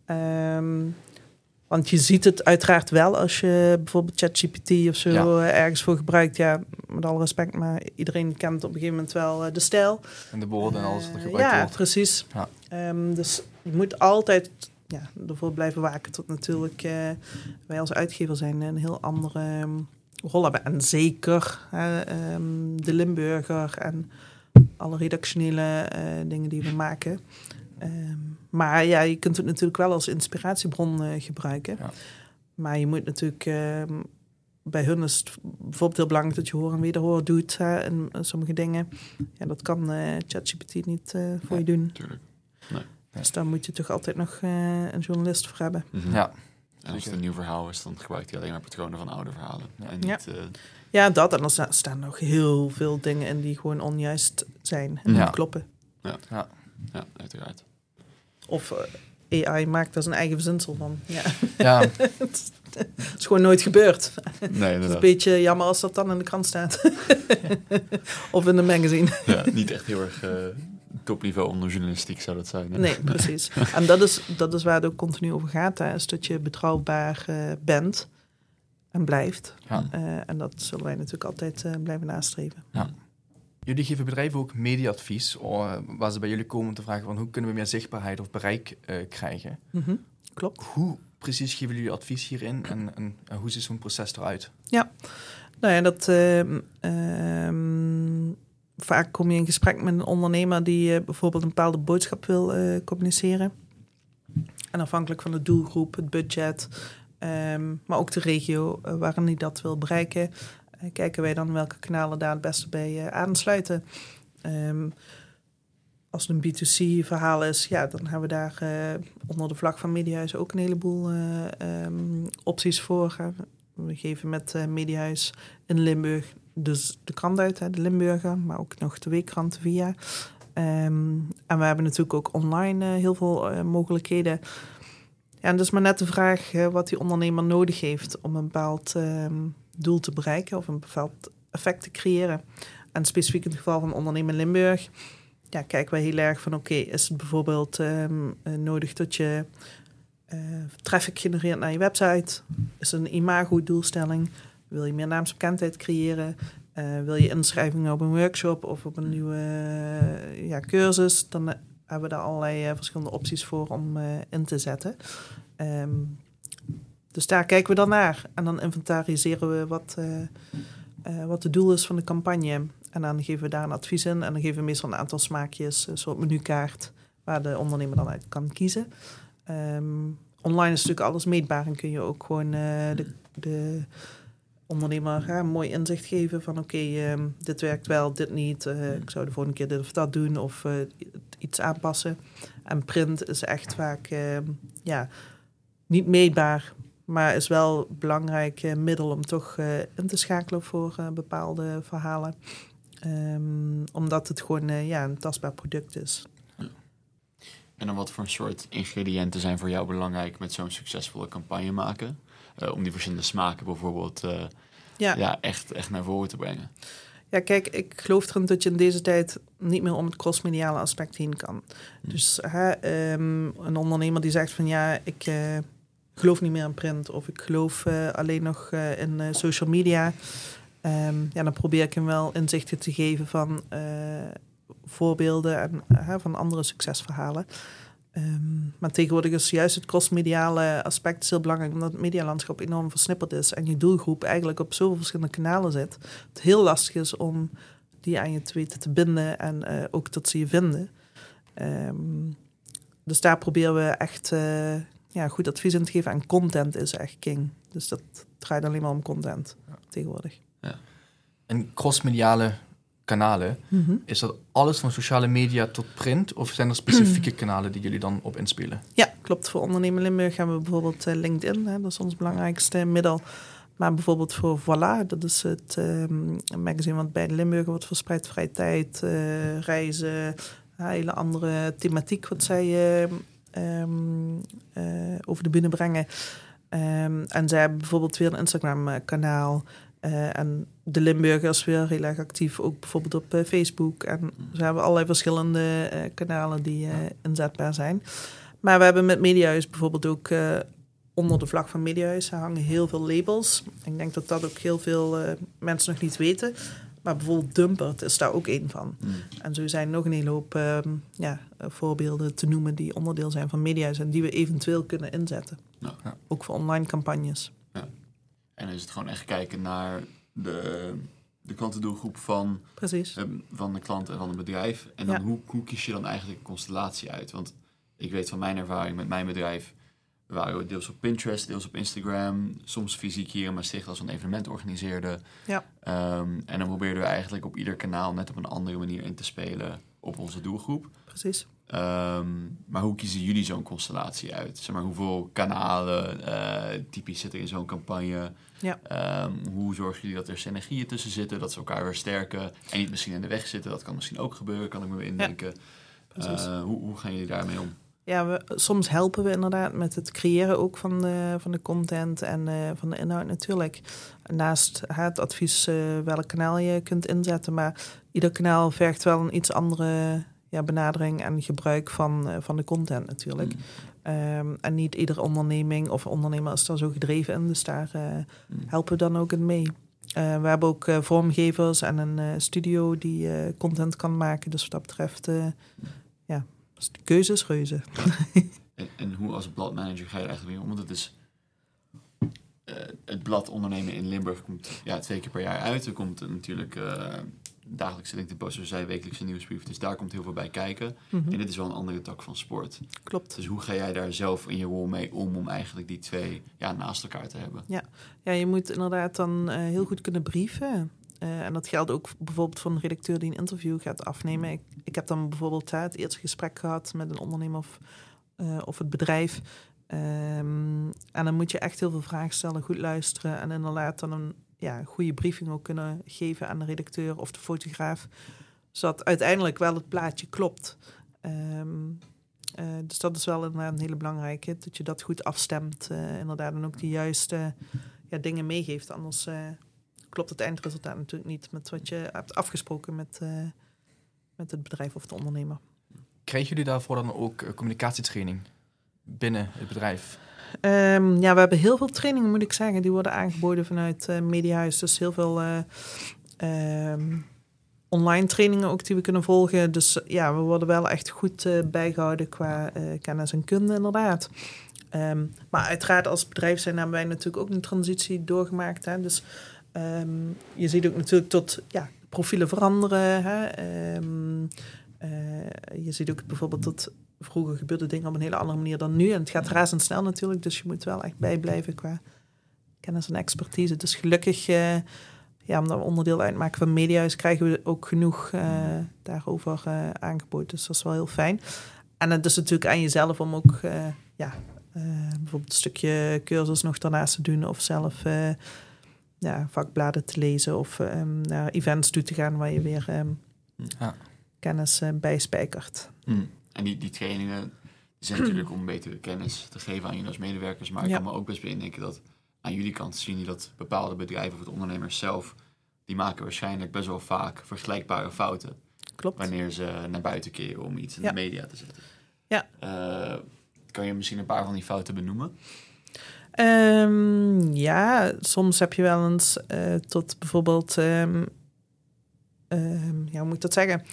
Um, want je ziet het uiteraard wel als je bijvoorbeeld ChatGPT of zo ja. uh, ergens voor gebruikt. Ja, met alle respect, maar iedereen kent op een gegeven moment wel uh, de stijl. En de woorden en alles wat er gebruikt uh, ja, wordt. Precies. Ja, precies. Um, dus je moet altijd ja, ervoor blijven waken tot natuurlijk uh, wij als uitgever zijn een heel andere um, rol hebben. En zeker uh, um, de Limburger en alle redactionele uh, dingen die we maken. Um, maar ja, je kunt het natuurlijk wel als inspiratiebron uh, gebruiken. Ja. Maar je moet natuurlijk... Uh, bij hun is het bijvoorbeeld heel belangrijk dat je hoor en wederhoor doet. Hè, en uh, sommige dingen. Ja, dat kan uh, ChatGPT niet uh, voor ja, je doen. Tuurlijk. Nee. Dus daar moet je toch altijd nog uh, een journalist voor hebben. Mm-hmm. Ja. En als het een nieuw verhaal is, dan gebruikt hij alleen maar patronen van oude verhalen. Ja, en niet, ja. Uh... ja dat. En er staan nog heel veel dingen in die gewoon onjuist zijn. En ja. niet kloppen. Ja, ja. ja uiteraard. Of uh, A I maakt daar zijn eigen verzinsel van. Ja. ja. Het is gewoon nooit gebeurd. Nee, het is een beetje jammer als dat dan in de krant staat. Of in een magazine. Ja, niet echt heel erg uh, topniveau onder journalistiek zou dat zijn. Hè? Nee, precies. En dat is, dat is waar het ook continu over gaat. Hè, is dat je betrouwbaar uh, bent en blijft. Ja. Uh, en dat zullen wij natuurlijk altijd uh, blijven nastreven. Ja. Jullie geven bedrijven ook mediaadvies, uh, waar ze bij jullie komen om te vragen van hoe kunnen we meer zichtbaarheid of bereik uh, krijgen. Mm-hmm. Klopt. Hoe precies geven jullie advies hierin en, en, en hoe ziet zo'n proces eruit? Ja, nou ja, dat uh, um, vaak kom je in gesprek met een ondernemer die uh, bijvoorbeeld een bepaalde boodschap wil uh, communiceren. En afhankelijk van de doelgroep, het budget, um, maar ook de regio uh, waarin hij dat wil bereiken, uh, kijken wij dan welke kanalen daar het beste bij uh, aansluiten. Um, als het een B twee C verhaal is, ja, dan hebben we daar uh, onder de vlag van Mediahuis ook een heleboel uh, um, opties voor. We geven met uh, Mediahuis in Limburg dus de krant uit, hè, de Limburger, maar ook nog de weekkrant via. Um, en we hebben natuurlijk ook online uh, heel veel uh, mogelijkheden. Ja, en dus maar net de vraag uh, wat die ondernemer nodig heeft om een bepaald uh, doel te bereiken of een bepaald effect te creëren. En specifiek in het geval van ondernemer Limburg, ja, kijken wij heel erg van oké, okay, is het bijvoorbeeld um, uh, nodig dat je uh, traffic genereert naar je website? Is het een imago-doelstelling? Wil je meer naamsbekendheid creëren? Uh, wil je inschrijvingen op een workshop of op een nieuwe uh, ja, cursus? Dan uh, hebben we daar allerlei uh, verschillende opties voor om uh, in te zetten. Um, dus daar kijken we dan naar. En dan inventariseren we wat, uh, uh, wat het doel is van de campagne. En dan geven we daar een advies in. En dan geven we meestal een aantal smaakjes, een soort menukaart, waar de ondernemer dan uit kan kiezen. Um, online is natuurlijk alles meetbaar en kun je ook gewoon uh, de, de ondernemer ja, een mooi inzicht geven van oké, okay, um, dit werkt wel, dit niet. Uh, ik zou de volgende keer dit of dat doen of uh, iets aanpassen. En print is echt vaak uh, ja, niet meetbaar, maar is wel een belangrijk uh, middel om toch uh, in te schakelen voor uh, bepaalde verhalen. Um, omdat het gewoon uh, ja, een tastbaar product is. Ja. En dan wat voor een soort ingrediënten zijn voor jou belangrijk met zo'n succesvolle campagne maken? Uh, om die verschillende smaken bijvoorbeeld uh, ja. Ja, echt, echt naar voren te brengen. Ja, kijk, ik geloof erin dat je in deze tijd niet meer om het crossmediale aspect heen kan. Hm. Dus hè, um, een ondernemer die zegt van ja, ik uh, geloof niet meer in print of ik geloof uh, alleen nog uh, in uh, social media. Um, ja, dan probeer ik hem wel inzichten te geven van uh, voorbeelden en uh, van andere succesverhalen. Um, maar tegenwoordig is juist het crossmediale aspect heel belangrijk, omdat het medialandschap enorm versnipperd is en je doelgroep eigenlijk op zoveel verschillende kanalen zit. Het heel lastig is om die aan je te weten te binden en uh, ook dat ze je vinden. Um, dus daar proberen we echt uh, ja, goed advies in te geven. En content is echt king. Dus dat draait alleen maar om content ja. tegenwoordig. Ja. En crossmediale kanalen, mm-hmm. is dat alles van sociale media tot print? Of zijn er specifieke kanalen die jullie dan op inspelen? Ja, klopt. Voor Ondernemer Limburg hebben we bijvoorbeeld uh, LinkedIn. Hè, dat is ons belangrijkste middel. Maar bijvoorbeeld voor Voilà, dat is het um, magazine wat bij de Limburger wordt verspreid. Vrije tijd, uh, reizen, een hele andere thematiek wat zij uh, um, uh, over de bühne brengen. Um, en zij hebben bijvoorbeeld weer een Instagram-kanaal. Uh, en de Limburgers weer heel erg actief, ook bijvoorbeeld op uh, Facebook. En ze hebben allerlei verschillende uh, kanalen die uh, inzetbaar zijn. Maar we hebben met Mediahuis bijvoorbeeld ook uh, onder de vlag van Mediahuis hangen heel veel labels. Ik denk dat dat ook heel veel uh, mensen nog niet weten. Maar bijvoorbeeld Dumpert is daar ook één van. Mm. En zo zijn nog een hele hoop uh, ja, voorbeelden te noemen die onderdeel zijn van Mediahuis en die we eventueel kunnen inzetten. Ja. Ja, ook voor online campagnes. Ja. En dan is het gewoon echt kijken naar de, de klantendoelgroep van, Precies. Um, van de klant en van het bedrijf. En dan ja. hoe, hoe kies je dan eigenlijk een constellatie uit? Want ik weet van mijn ervaring met mijn bedrijf, we waren deels op Pinterest, deels op Instagram, soms fysiek hier in Maastricht als we een evenement organiseerden. Ja. Um, en dan probeerden we eigenlijk op ieder kanaal net op een andere manier in te spelen op onze doelgroep. Precies. Um, maar hoe kiezen jullie zo'n constellatie uit? Zeg maar, hoeveel kanalen uh, typisch zitten in zo'n campagne? Ja. Um, hoe zorgen jullie dat er synergieën tussen zitten, dat ze elkaar weer sterken en niet misschien in de weg zitten? Dat kan misschien ook gebeuren, kan ik me indenken. Ja, uh, hoe, hoe gaan jullie daarmee om? Ja, we, soms helpen we inderdaad met het creëren ook van de, van de content en uh, van de inhoud natuurlijk. Naast het advies uh, welk kanaal je kunt inzetten, maar ieder kanaal vergt wel een iets andere ja, benadering en gebruik van, uh, van de content natuurlijk. Mm. Um, en niet iedere onderneming of ondernemer is daar zo gedreven in, dus daar uh, mm. helpen we dan ook in mee. Uh, we hebben ook uh, vormgevers en een uh, studio die uh, content kan maken, dus wat dat betreft uh, ja, dus de keuze is reuze. Ja. en, en hoe als bladmanager ga je er eigenlijk mee om? Want het is uh, het blad Ondernemen in Limburg komt ja, twee keer per jaar uit. Er komt natuurlijk uh, dagelijkse LinkedIn-post, zoals zij wekelijkse nieuwsbrief. Dus daar komt heel veel bij kijken. Mm-hmm. En dit is wel een andere tak van sport. Klopt. Dus hoe ga jij daar zelf in je rol mee om, om eigenlijk die twee ja, naast elkaar te hebben? Ja, ja je moet inderdaad dan uh, heel goed kunnen brieven. Uh, en dat geldt ook bijvoorbeeld voor een redacteur die een interview gaat afnemen. Ik, ik heb dan bijvoorbeeld uh, het eerste gesprek gehad met een ondernemer of, uh, of het bedrijf. Um, en dan moet je echt heel veel vragen stellen, goed luisteren en inderdaad dan een ja, goede briefing ook kunnen geven aan de redacteur of de fotograaf, zodat uiteindelijk wel het plaatje klopt. Um, uh, dus dat is wel inderdaad een hele belangrijke, dat je dat goed afstemt, uh, inderdaad, en ook de juiste ja, dingen meegeeft. Anders uh, klopt het eindresultaat natuurlijk niet met wat je hebt afgesproken met, uh, met het bedrijf of de ondernemer. Krijgen jullie daarvoor dan ook uh, communicatietraining binnen het bedrijf? Um, ja, we hebben heel veel trainingen, moet ik zeggen. Die worden aangeboden vanuit uh, Mediahuis. Dus heel veel uh, um, online trainingen ook die we kunnen volgen. Dus uh, ja, we worden wel echt goed uh, bijgehouden qua uh, kennis en kunde, inderdaad. Um, maar uiteraard als bedrijf zijn hebben wij natuurlijk ook een transitie doorgemaakt. Hè? Dus um, je ziet ook natuurlijk tot ja, profielen veranderen. Hè? Um, uh, je ziet ook bijvoorbeeld dat vroeger gebeurde dingen op een hele andere manier dan nu. En het gaat razendsnel natuurlijk, dus je moet wel echt bijblijven qua kennis en expertise. Dus gelukkig, uh, ja, omdat we onderdeel uitmaken van Mediahuis, krijgen we ook genoeg uh, daarover uh, aangeboden. Dus dat is wel heel fijn. En het is natuurlijk aan jezelf om ook uh, ja, uh, bijvoorbeeld een stukje cursus nog daarnaast te doen of zelf uh, ja, vakbladen te lezen of um, naar events toe te gaan waar je weer um, ja. kennis uh, bijspijkert. Mm. En die, die trainingen die zijn natuurlijk om betere kennis te geven aan jullie als medewerkers. Maar ik ja. kan me ook best indenken dat aan jullie kant zien je dat bepaalde bedrijven of het ondernemers zelf, die maken waarschijnlijk best wel vaak vergelijkbare fouten. Klopt. Wanneer ze naar buiten keren om iets in ja. de media te zetten. Ja. Uh, kan je misschien een paar van die fouten benoemen? Um, ja, soms heb je wel eens uh, tot bijvoorbeeld, um, um, ja, hoe moet ik dat zeggen?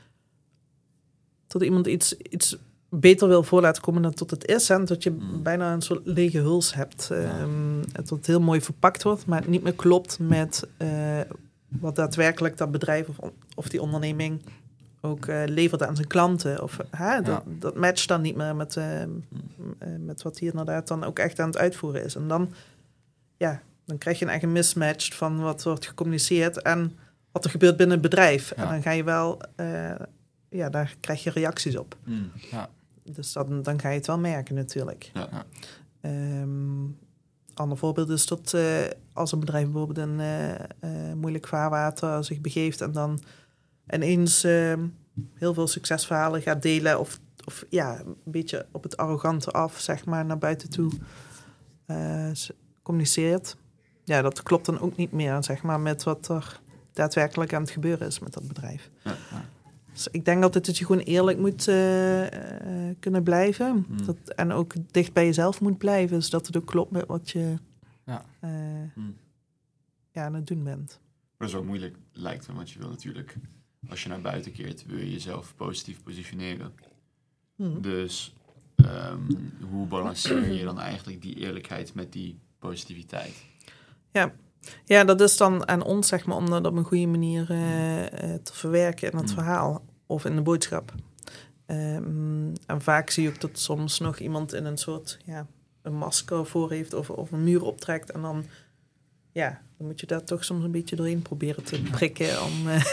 Tot iemand iets, iets beter wil voor laten komen dan tot het is. En dat je mm. bijna een soort lege huls hebt. Um, ja. Dat het heel mooi verpakt wordt, maar het niet meer klopt met uh, wat daadwerkelijk dat bedrijf of, of die onderneming ook uh, levert aan zijn klanten. Of, hè, dat, ja. dat matcht dan niet meer met, uh, mm. uh, met wat hij inderdaad dan ook echt aan het uitvoeren is. En dan, ja, dan krijg je een eigen mismatch van wat wordt gecommuniceerd en wat er gebeurt binnen het bedrijf. Ja. En dan ga je wel... Uh, ja, daar krijg je reacties op. Mm, ja. Dus dan, dan ga je het wel merken natuurlijk. Ja, ja. Um, ander voorbeeld is dat uh, als een bedrijf bijvoorbeeld in uh, uh, moeilijk vaarwater zich begeeft en dan ineens uh, heel veel succesverhalen gaat delen of, of ja, een beetje op het arrogante af, zeg maar, naar buiten toe uh, communiceert. Ja, dat klopt dan ook niet meer, zeg maar, met wat er daadwerkelijk aan het gebeuren is met dat bedrijf. Ja, ja. Dus ik denk altijd dat je gewoon eerlijk moet uh, uh, kunnen blijven. Mm. Dat, en ook dicht bij jezelf moet blijven. Zodat het ook klopt met wat je ja. Uh, mm. ja, aan het doen bent. Dat is ook moeilijk, lijkt me. Want je wil natuurlijk, als je naar buiten keert, wil je jezelf positief positioneren. Mm. Dus um, hoe balanceer je dan eigenlijk die eerlijkheid met die positiviteit? Ja. Ja, dat is dan aan ons, zeg maar, om dat op een goede manier uh, uh, te verwerken in het mm. verhaal of in de boodschap. Um, en vaak zie je ook dat soms nog iemand in een soort ja, een masker voor heeft of, of een muur optrekt. En dan, ja, dan moet je daar toch soms een beetje doorheen proberen te prikken om uh,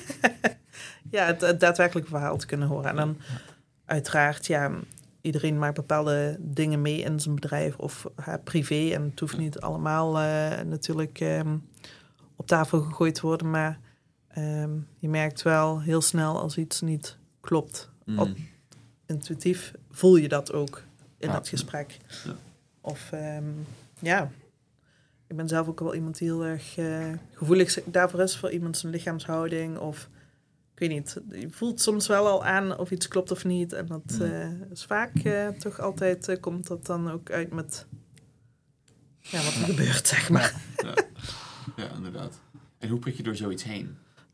ja, het, het daadwerkelijke verhaal te kunnen horen. En dan uiteraard, ja... Iedereen maakt bepaalde dingen mee in zijn bedrijf of uh, privé. En het hoeft niet allemaal uh, natuurlijk um, op tafel gegooid te worden. Maar um, je merkt wel heel snel als iets niet klopt. Mm. Op, intuïtief voel je dat ook in ja. dat gesprek. Ja. Of um, ja, ik ben zelf ook wel iemand die heel erg uh, gevoelig daarvoor is. Voor iemand zijn lichaamshouding of... Ik weet niet, je voelt soms wel al aan of iets klopt of niet. En dat ja. uh, is vaak uh, toch altijd uh, komt dat dan ook uit met ja, wat er ja. gebeurt, zeg maar. Ja. ja, inderdaad. En hoe prik je door zoiets heen?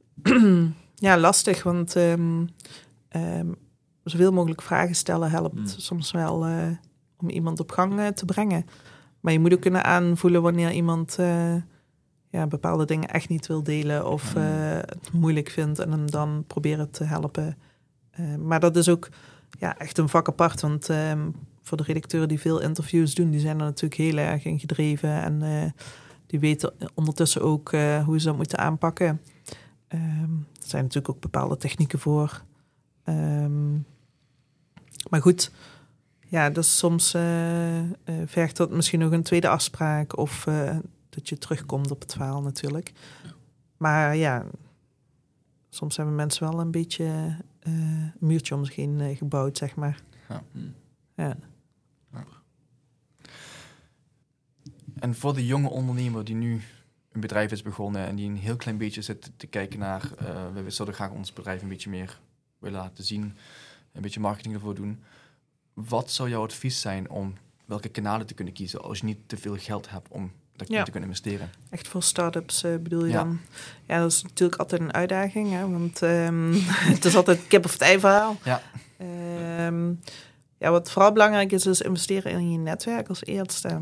Ja, lastig, want um, um, zoveel mogelijk vragen stellen helpt mm. soms wel uh, om iemand op gang uh, te brengen. Maar je moet ook kunnen aanvoelen wanneer iemand... Uh, Ja, bepaalde dingen echt niet wil delen of uh, het moeilijk vindt en hem dan proberen te helpen. Uh, maar dat is ook ja, echt een vak apart, want um, voor de redacteuren die veel interviews doen, die zijn er natuurlijk heel erg in gedreven en uh, die weten ondertussen ook uh, hoe ze dat moeten aanpakken. Um, er zijn natuurlijk ook bepaalde technieken voor. Um, maar goed, ja, dus soms uh, uh, vergt dat misschien nog een tweede afspraak of uh, dat je terugkomt op het verhaal natuurlijk. Ja. Maar ja, soms hebben mensen wel een beetje uh, een muurtje om zich heen uh, gebouwd, zeg maar. Ja. Ja. Ja. En voor de jonge ondernemer die nu een bedrijf is begonnen en die een heel klein beetje zit te kijken naar, uh, we zouden graag ons bedrijf een beetje meer willen laten zien, een beetje marketing ervoor doen. Wat zou jouw advies zijn om welke kanalen te kunnen kiezen als je niet te veel geld hebt om dat ja. te kunnen investeren? Echt voor start-ups uh, bedoel je ja. dan? Ja, dat is natuurlijk altijd een uitdaging, hè? Want um, het is altijd kip of het ei verhaal. Ja. Um, ja, wat vooral belangrijk is, is investeren in je netwerk als eerste.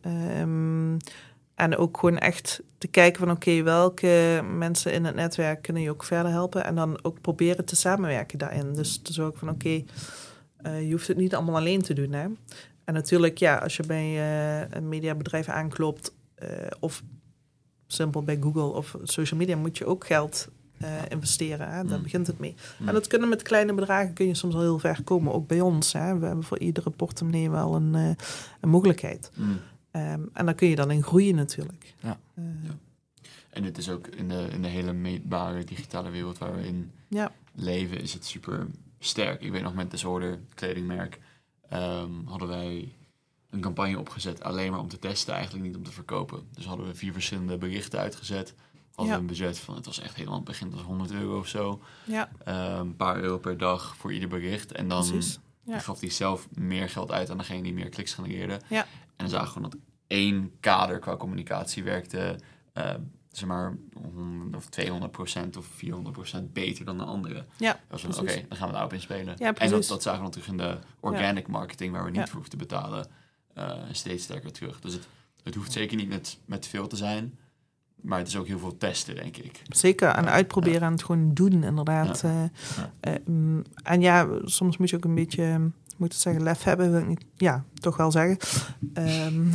Um, en ook gewoon echt te kijken van oké, okay, welke mensen in het netwerk kunnen je ook verder helpen. En dan ook proberen te samenwerken daarin. Dus te zorgen van oké, okay, uh, je hoeft het niet allemaal alleen te doen, hè. En natuurlijk, ja, als je bij uh, een mediabedrijf aanklopt, uh, of simpel bij Google of social media, moet je ook geld uh, investeren. Hè? Daar mm. begint het mee. Mm. En dat kunnen met kleine bedragen, kun je soms al heel ver komen. Ook bij ons. Hè? We hebben voor iedere portemonnee wel een, uh, een mogelijkheid. Mm. Um, en daar kun je dan in groeien natuurlijk. Ja. Uh, ja. En het is ook in de, in de hele meetbare digitale wereld waar we in ja. leven, is het super sterk. Ik weet nog met Disorder, kledingmerk, Um, hadden wij een campagne opgezet alleen maar om te testen, eigenlijk niet om te verkopen. Dus hadden we vier verschillende berichten uitgezet. Hadden ja. we een budget van, het was echt helemaal aan het begin, was honderd euro of zo. Ja. Um, een paar euro per dag voor ieder bericht. En dan ja. gaf hij zelf meer geld uit aan degene die meer kliks genereerde. Ja. En dan zagen we gewoon dat één kader qua communicatie werkte, uh, zeg maar, honderd of tweehonderd procent of vierhonderd procent beter dan de andere. Ja, Oké, okay, dan gaan we daarop inspelen. Ja, en dat, dat zagen we terug in de organic ja. marketing, waar we niet ja. voor hoeven te betalen, uh, steeds sterker terug. Dus het, het hoeft zeker niet met, met veel te zijn, maar het is ook heel veel testen, denk ik. Zeker, en uitproberen ja. en het gewoon doen, inderdaad. Ja. Uh, ja. Uh, en ja, soms moet je ook een beetje, moet het zeggen, lef hebben, wil ik niet, ja, toch wel zeggen. Um,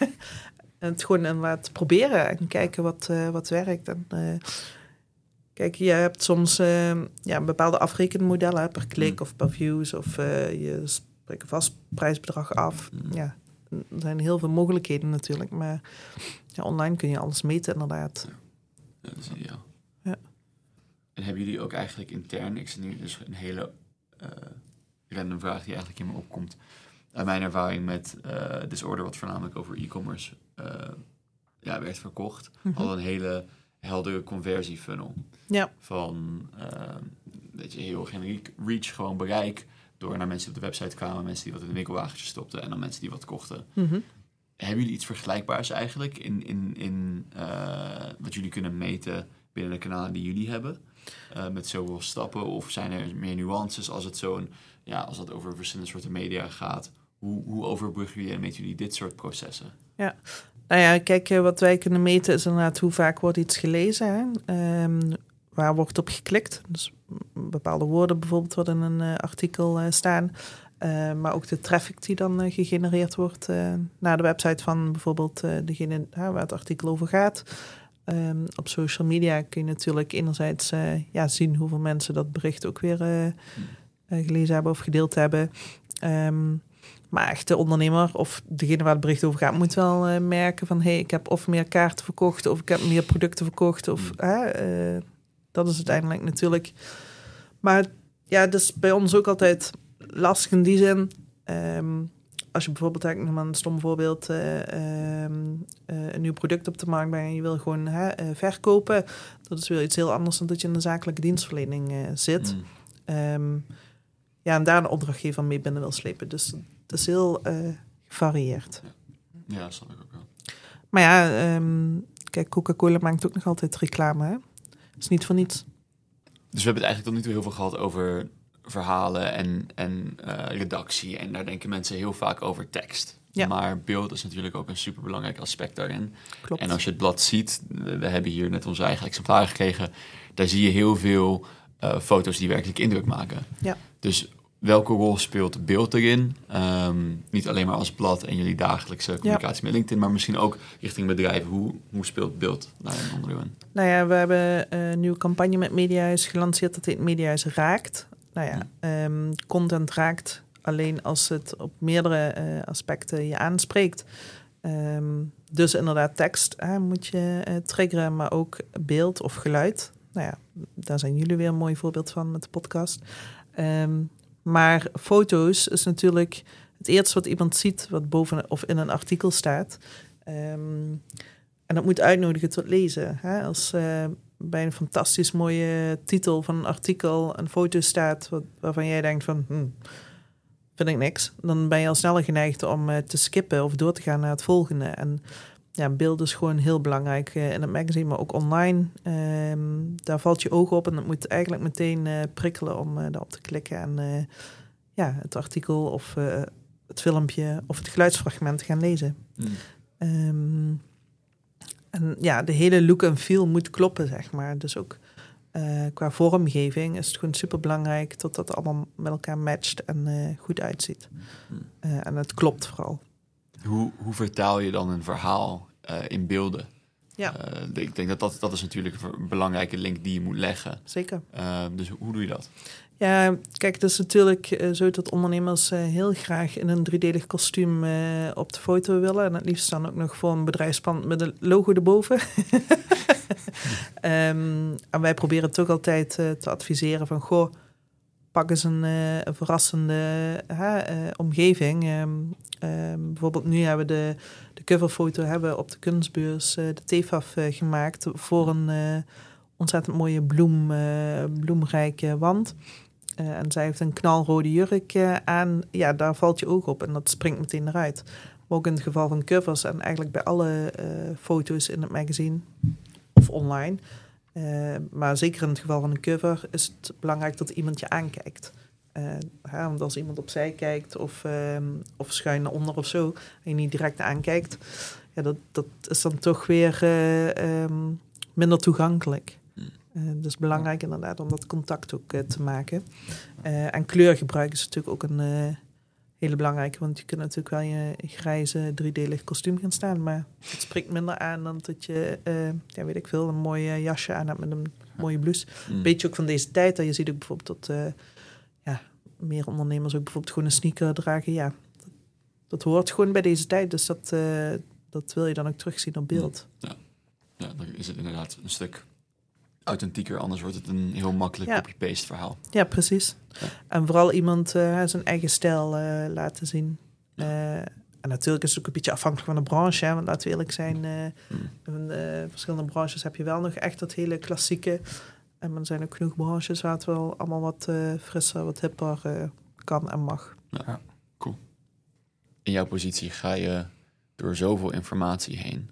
En het gewoon inderdaad proberen en kijken wat, uh, wat werkt. En, uh, kijk, je hebt soms uh, ja, bepaalde afrekenmodellen per klik mm. of per views. Of uh, je spreekt een vast prijsbedrag af. Mm. Ja, er zijn heel veel mogelijkheden natuurlijk. Maar ja, online kun je alles meten inderdaad. Ja, ja dat is ideaal. Ja. En hebben jullie ook eigenlijk intern... Ik zit nu dus een hele uh, random vraag die eigenlijk in me opkomt. Uit mijn ervaring met uh, Disorder, wat voornamelijk over e-commerce uh, ja, werd verkocht, mm-hmm. hadden een hele heldere conversiefunnel. Ja. Van, uh, weet je, heel generiek reach, gewoon bereik, door naar mensen die op de website kwamen, mensen die wat in de winkelwagentje stopten en dan mensen die wat kochten. Mm-hmm. Hebben jullie iets vergelijkbaars eigenlijk in, in, in uh, wat jullie kunnen meten binnen de kanalen die jullie hebben? Uh, met zoveel stappen, of zijn er meer nuances als het zo'n, ja, als het over verschillende soorten media gaat? Hoe, hoe overbruggen jullie en meten jullie dit soort processen? Ja, nou ja, kijk, wat wij kunnen meten is inderdaad hoe vaak wordt iets gelezen. Hè? Um, waar wordt op geklikt? Dus bepaalde woorden bijvoorbeeld wat in een uh, artikel uh, staan. Uh, maar ook de traffic die dan uh, gegenereerd wordt uh, naar de website van bijvoorbeeld uh, degene uh, waar het artikel over gaat. Um, op social media kun je natuurlijk enerzijds uh, ja, zien hoeveel mensen dat bericht ook weer uh, uh, gelezen hebben of gedeeld hebben. Um, maar echt de ondernemer of degene waar het bericht over gaat moet wel uh, merken van hé, hey, ik heb of meer kaarten verkocht of ik heb meer producten verkocht. Of, uh, uh, dat is uiteindelijk natuurlijk. Maar ja, het is bij ons ook altijd lastig in die zin. Um, als je bijvoorbeeld, ik noem een stom voorbeeld, uh, um, uh, een nieuw product op de markt brengt en je wil gewoon uh, verkopen. Dat is weer iets heel anders dan dat je in de zakelijke dienstverlening uh, zit. Mm. Um, ja, en daar een opdrachtgever mee binnen wil slepen. Dus het is heel uh, gevarieerd. Ja, ja, dat snap ik ook wel. Maar ja, um, kijk, Coca-Cola maakt ook nog altijd reclame, hè? Dat is niet voor niets. Dus we hebben het eigenlijk tot nu toe heel veel gehad over verhalen en, en uh, redactie. En daar denken mensen heel vaak over tekst. Ja. Maar beeld is natuurlijk ook een superbelangrijk aspect daarin. Klopt. En als je het blad ziet, we hebben hier net onze eigen exemplaren gekregen. Daar zie je heel veel uh, foto's die werkelijk indruk maken. Ja. Dus welke rol speelt beeld erin? Um, niet alleen maar als blad en jullie dagelijkse communicatie ja. met LinkedIn, maar misschien ook richting bedrijven. Hoe, hoe speelt beeld daarin onder u? Nou ja, we hebben een nieuwe campagne met Mediahuis gelanceerd. Dat heet Mediahuis Raakt. Nou ja, ja. Um, content raakt alleen als het op meerdere uh, aspecten je aanspreekt. Um, dus inderdaad tekst hè, moet je uh, triggeren, maar ook beeld of geluid. Nou ja, daar zijn jullie weer een mooi voorbeeld van met de podcast. Um, maar foto's is natuurlijk het eerste wat iemand ziet, wat boven of in een artikel staat. Um, en dat moet uitnodigen tot lezen. Hè? Als uh, bij een fantastisch mooie titel van een artikel een foto staat wat, waarvan jij denkt van, hmm, vind ik niks. Dan ben je al sneller geneigd om uh, te skippen of door te gaan naar het volgende. En ja, beeld is gewoon heel belangrijk uh, in het magazine, maar ook online. Um, daar valt je oog op en dat moet eigenlijk meteen uh, prikkelen om uh, daarop te klikken en uh, ja, het artikel of uh, het filmpje of het geluidsfragment te gaan lezen. Mm. Um, en ja, de hele look en feel moet kloppen, zeg maar. Dus ook uh, qua vormgeving is het gewoon super belangrijk totdat het allemaal met elkaar matcht en uh, goed uitziet. Mm. Uh, en het klopt vooral. Hoe, hoe vertaal je dan een verhaal uh, in beelden? Ja. Uh, ik denk dat, dat dat is natuurlijk een belangrijke link die je moet leggen. Zeker. Uh, dus hoe doe je dat? Ja, kijk, het is natuurlijk uh, zo dat ondernemers uh, heel graag in een driedelig kostuum uh, op de foto willen. En het liefst dan ook nog voor een bedrijfspand met een logo erboven. um, en wij proberen toch altijd uh, te adviseren van, goh, pak eens een, uh, een verrassende uh, uh, omgeving. Um, um, bijvoorbeeld nu hebben we de, de coverfoto hebben op de kunstbeurs uh, de T F A F uh, gemaakt voor een uh, ontzettend mooie bloem, uh, bloemrijke wand. Uh, en zij heeft een knalrode jurk uh, aan. Ja, daar valt je oog op en dat springt meteen eruit. Maar ook in het geval van covers en eigenlijk bij alle uh, foto's in het magazine of online. Uh, maar zeker in het geval van een cover is het belangrijk dat iemand je aankijkt. Uh, ja, want als iemand opzij kijkt of, uh, of schuin naar onder of zo en je niet direct aankijkt, ja, dat, dat is dan toch weer uh, um, minder toegankelijk. Uh, dus belangrijk inderdaad om dat contact ook uh, te maken. Uh, en kleurgebruik is natuurlijk ook een uh, hele belangrijke, want je kunt natuurlijk wel je grijze driedelig kostuum gaan staan, maar het spreekt minder aan dan dat je, uh, ja, weet ik veel, een mooi uh, jasje aan hebt met een mooie blouse. Mm. Beetje ook van deze tijd, dat je ziet ook bijvoorbeeld dat uh, ja, meer ondernemers ook bijvoorbeeld gewoon een sneaker dragen. Ja, dat, dat hoort gewoon bij deze tijd, dus dat, uh, dat wil je dan ook terugzien op beeld. Ja, ja, dan is het inderdaad een stuk authentieker, anders wordt het een heel makkelijk ja. copy-paste verhaal. Ja, precies. Ja. En vooral iemand uh, zijn eigen stijl uh, laten zien. Ja. Uh, en natuurlijk is het ook een beetje afhankelijk van de branche, hè, want laten we eerlijk zijn, uh, hmm. in uh, verschillende branches heb je wel nog echt dat hele klassieke. En er zijn ook genoeg branches waar het wel allemaal wat uh, frisser, wat hipper uh, kan en mag. Ja, ja, cool. In jouw positie ga je door zoveel informatie heen.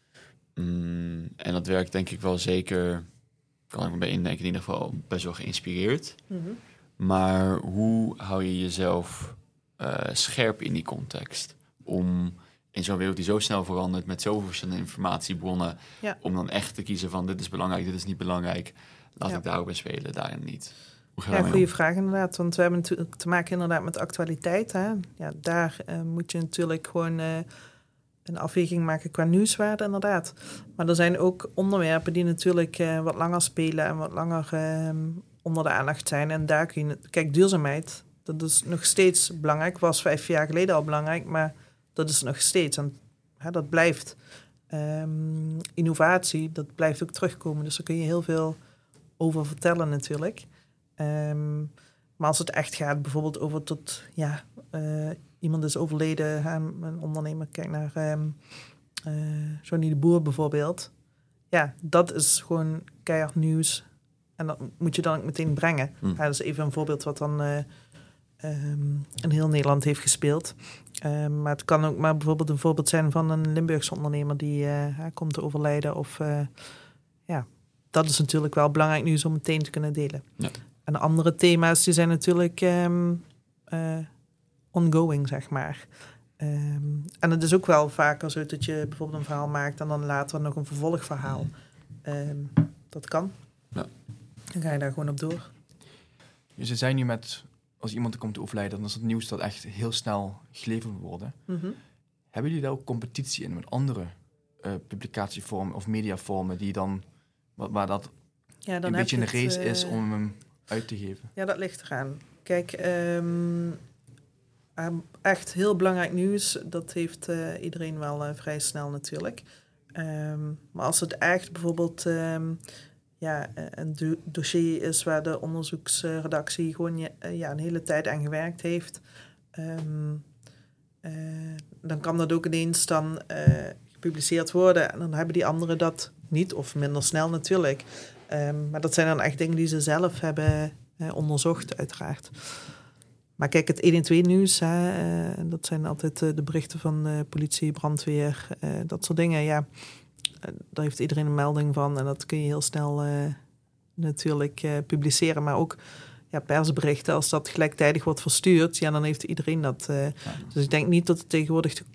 Mm, en dat werkt denk ik wel zeker, kan ik me bij indenken, in ieder geval best wel geïnspireerd. Mm-hmm. Maar hoe hou je jezelf uh, scherp in die context? Om in zo'n wereld die zo snel verandert, met zoveel verschillende informatiebronnen, ja. om dan echt te kiezen van dit is belangrijk, dit is niet belangrijk. Laat ja. ik daar ook bij spelen, daarin niet. Ja, goede vraag inderdaad. Want we hebben natuurlijk te maken inderdaad met actualiteit. Hè? Ja, daar uh, moet je natuurlijk gewoon uh, een afweging maken qua nieuwswaarde inderdaad. Maar er zijn ook onderwerpen die natuurlijk uh, wat langer spelen en wat langer uh, onder de aandacht zijn. En daar kun je... Kijk, duurzaamheid, dat is nog steeds belangrijk. Was vijf jaar geleden al belangrijk, maar dat is nog steeds. En hè, dat blijft. Um, innovatie, dat blijft ook terugkomen. Dus daar kun je heel veel over vertellen natuurlijk. Um, maar als het echt gaat bijvoorbeeld over tot... ja, uh, iemand is overleden, hè, een ondernemer, kijk naar um, uh, Johnny de Boer bijvoorbeeld. Ja, dat is gewoon keihard nieuws. En dat moet je dan ook meteen brengen. Hmm. Ja, dat is even een voorbeeld wat dan uh, um, in heel Nederland heeft gespeeld. Um, maar het kan ook maar bijvoorbeeld een voorbeeld zijn van een Limburgse ondernemer die uh, komt te overlijden. Of uh, ja, dat is natuurlijk wel belangrijk nieuws om meteen te kunnen delen. Ja. En andere thema's die zijn natuurlijk um, uh, ongoing, zeg maar. Um, en het is ook wel vaker zo dat je bijvoorbeeld een verhaal maakt en dan later nog een vervolgverhaal. Um, dat kan. Ja. Dan ga je daar gewoon op door. Dus we zijn nu met als iemand er komt te overlijden, dan is het nieuws dat echt heel snel geleverd moet worden. Mm-hmm. Hebben jullie daar ook competitie in met andere uh, publicatievormen of mediavormen die dan, waar, waar dat ja, dan een beetje een het, race uh, is om hem uit te geven? Ja, dat ligt eraan. Kijk, um, echt heel belangrijk nieuws, dat heeft uh, iedereen wel uh, vrij snel natuurlijk. Um, maar als het echt bijvoorbeeld um, ja, een do- dossier is waar de onderzoeksredactie gewoon uh, ja, een hele tijd aan gewerkt heeft, um, uh, dan kan dat ook ineens dan uh, gepubliceerd worden. En dan hebben die anderen dat niet, of minder snel natuurlijk. Um, maar dat zijn dan echt dingen die ze zelf hebben uh, onderzocht, uiteraard. Maar kijk, het honderdtwaalf-nieuws, hè, uh, dat zijn altijd uh, de berichten van uh, politie, brandweer, uh, dat soort dingen. Ja, uh, daar heeft iedereen een melding van en dat kun je heel snel uh, natuurlijk uh, publiceren. Maar ook ja, persberichten, als dat gelijktijdig wordt verstuurd, ja, dan heeft iedereen dat. Uh, ja. Dus ik denk niet dat het tegenwoordig te,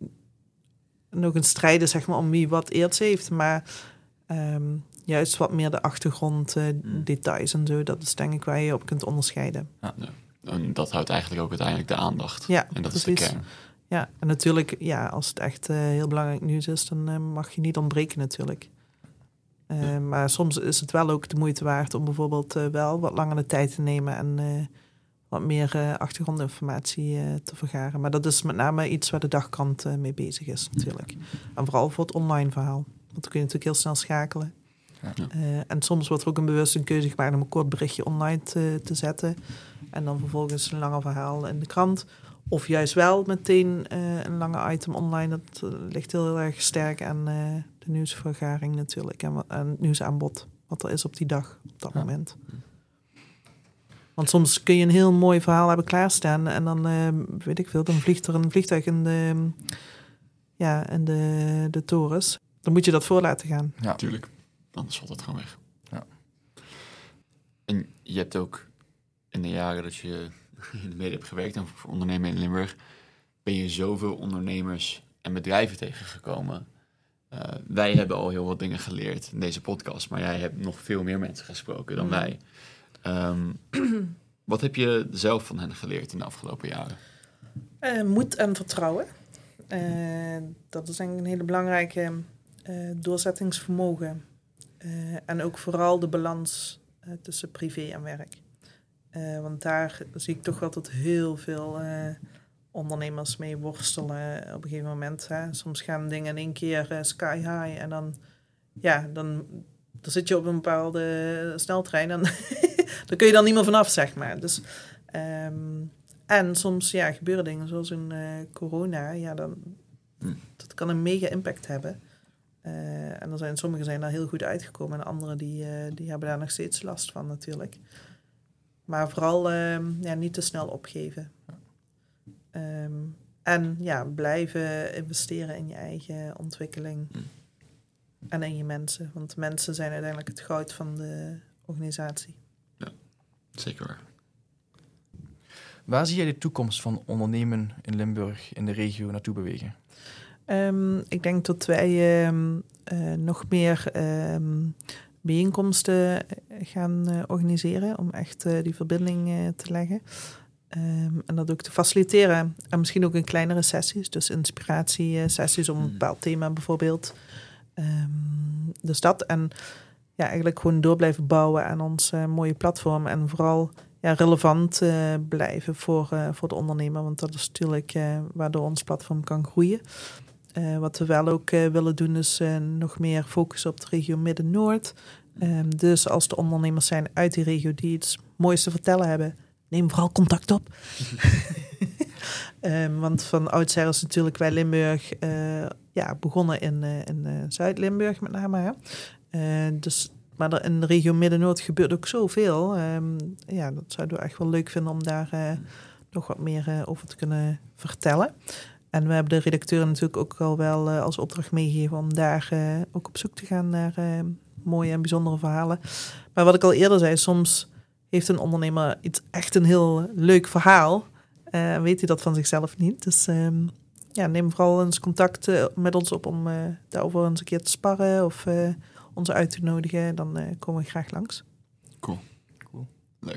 nog een strijd is, zeg maar, om wie wat eerst heeft. Maar um, juist wat meer de achtergronddetails uh, mm. en zo, dat is denk ik waar je op kunt onderscheiden. Ja, ja. En dat houdt eigenlijk ook uiteindelijk de aandacht. Ja, en dat precies. is de kern. Ja, en natuurlijk, ja, als het echt uh, heel belangrijk nieuws is, dan uh, mag je niet ontbreken natuurlijk. Uh, ja. Maar soms is het wel ook de moeite waard om bijvoorbeeld uh, wel wat langer de tijd te nemen en uh, wat meer uh, achtergrondinformatie uh, te vergaren. Maar dat is met name iets waar de dagkrant uh, mee bezig is natuurlijk. En vooral voor het online verhaal. Want dan kun je natuurlijk heel snel schakelen. Ja. Uh, en soms wordt er ook een bewuste keuze gemaakt om een kort berichtje online te, te zetten. En dan vervolgens een langer verhaal in de krant. Of juist wel meteen uh, een lange item online. Dat uh, ligt heel erg sterk aan uh, de nieuwsvergaring natuurlijk. En, en het nieuwsaanbod wat er is op die dag, op dat ja. moment. Want soms kun je een heel mooi verhaal hebben klaarstaan. En dan, uh, weet ik veel, dan vliegt er een vliegtuig in de, ja, in de, de torens. Dan moet je dat voor laten gaan. Ja, natuurlijk. Anders valt het gewoon weg. Ja. En je hebt ook in de jaren dat je in de media hebt gewerkt en voor ondernemen in Limburg, ben je zoveel ondernemers en bedrijven tegengekomen. Uh, wij hebben al heel wat dingen geleerd in deze podcast, maar jij hebt nog veel meer mensen gesproken dan mm. wij. Um, wat heb je zelf van hen geleerd in de afgelopen jaren? Uh, moed en vertrouwen. Uh, dat is denk ik een hele belangrijke uh, doorzettingsvermogen. Uh, en ook vooral de balans uh, tussen privé en werk. Uh, want daar zie ik toch wel dat heel veel uh, ondernemers mee worstelen op een gegeven moment. Hè. Soms gaan dingen in één keer uh, sky high en dan, ja, dan, dan zit je op een bepaalde sneltrein en daar kun je dan niet meer vanaf, zeg maar. Dus, um, en soms ja, gebeuren dingen zoals een uh, corona, ja, dan, dat kan een mega impact hebben. Uh, en er zijn, sommigen zijn daar heel goed uitgekomen en anderen die, uh, die hebben daar nog steeds last van natuurlijk. Maar vooral uh, ja, niet te snel opgeven. Um, en ja, blijven investeren in je eigen ontwikkeling mm. en in je mensen. Want mensen zijn uiteindelijk het goud van de organisatie. Ja, zeker waar. Waar zie jij de toekomst van ondernemen in Limburg, in de regio, naartoe bewegen? Um, ik denk dat wij um, uh, nog meer um, bijeenkomsten gaan uh, organiseren om echt uh, die verbinding uh, te leggen. Um, en dat ook te faciliteren. En misschien ook in kleinere sessies, dus inspiratiesessies om een bepaald thema bijvoorbeeld. Um, dus dat en ja, eigenlijk gewoon door blijven bouwen aan ons uh, mooie platform en vooral ja, relevant uh, blijven voor, uh, voor de ondernemer, want dat is natuurlijk uh, waardoor ons platform kan groeien. Uh, wat we wel ook uh, willen doen is uh, nog meer focussen op de regio Midden-Noord. Um, dus als er ondernemers zijn uit die regio die iets moois te vertellen hebben, neem vooral contact op. um, want van oudsher is natuurlijk wij Limburg uh, ja, begonnen in, uh, in uh, Zuid-Limburg met name. Hè? Uh, dus, maar er in de regio Midden-Noord gebeurt ook zoveel. Um, ja, dat zouden we echt wel leuk vinden om daar uh, nog wat meer uh, over te kunnen vertellen. En we hebben de redacteuren natuurlijk ook al wel uh, als opdracht meegegeven om daar uh, ook op zoek te gaan naar uh, mooie en bijzondere verhalen. Maar wat ik al eerder zei, soms heeft een ondernemer iets echt een heel leuk verhaal. Uh, weet hij dat van zichzelf niet. Dus um, ja, neem vooral eens contact uh, met ons op om uh, daarover eens een keer te sparren of uh, ons uit te nodigen. Dan uh, komen we graag langs. Cool. Cool. Leuk.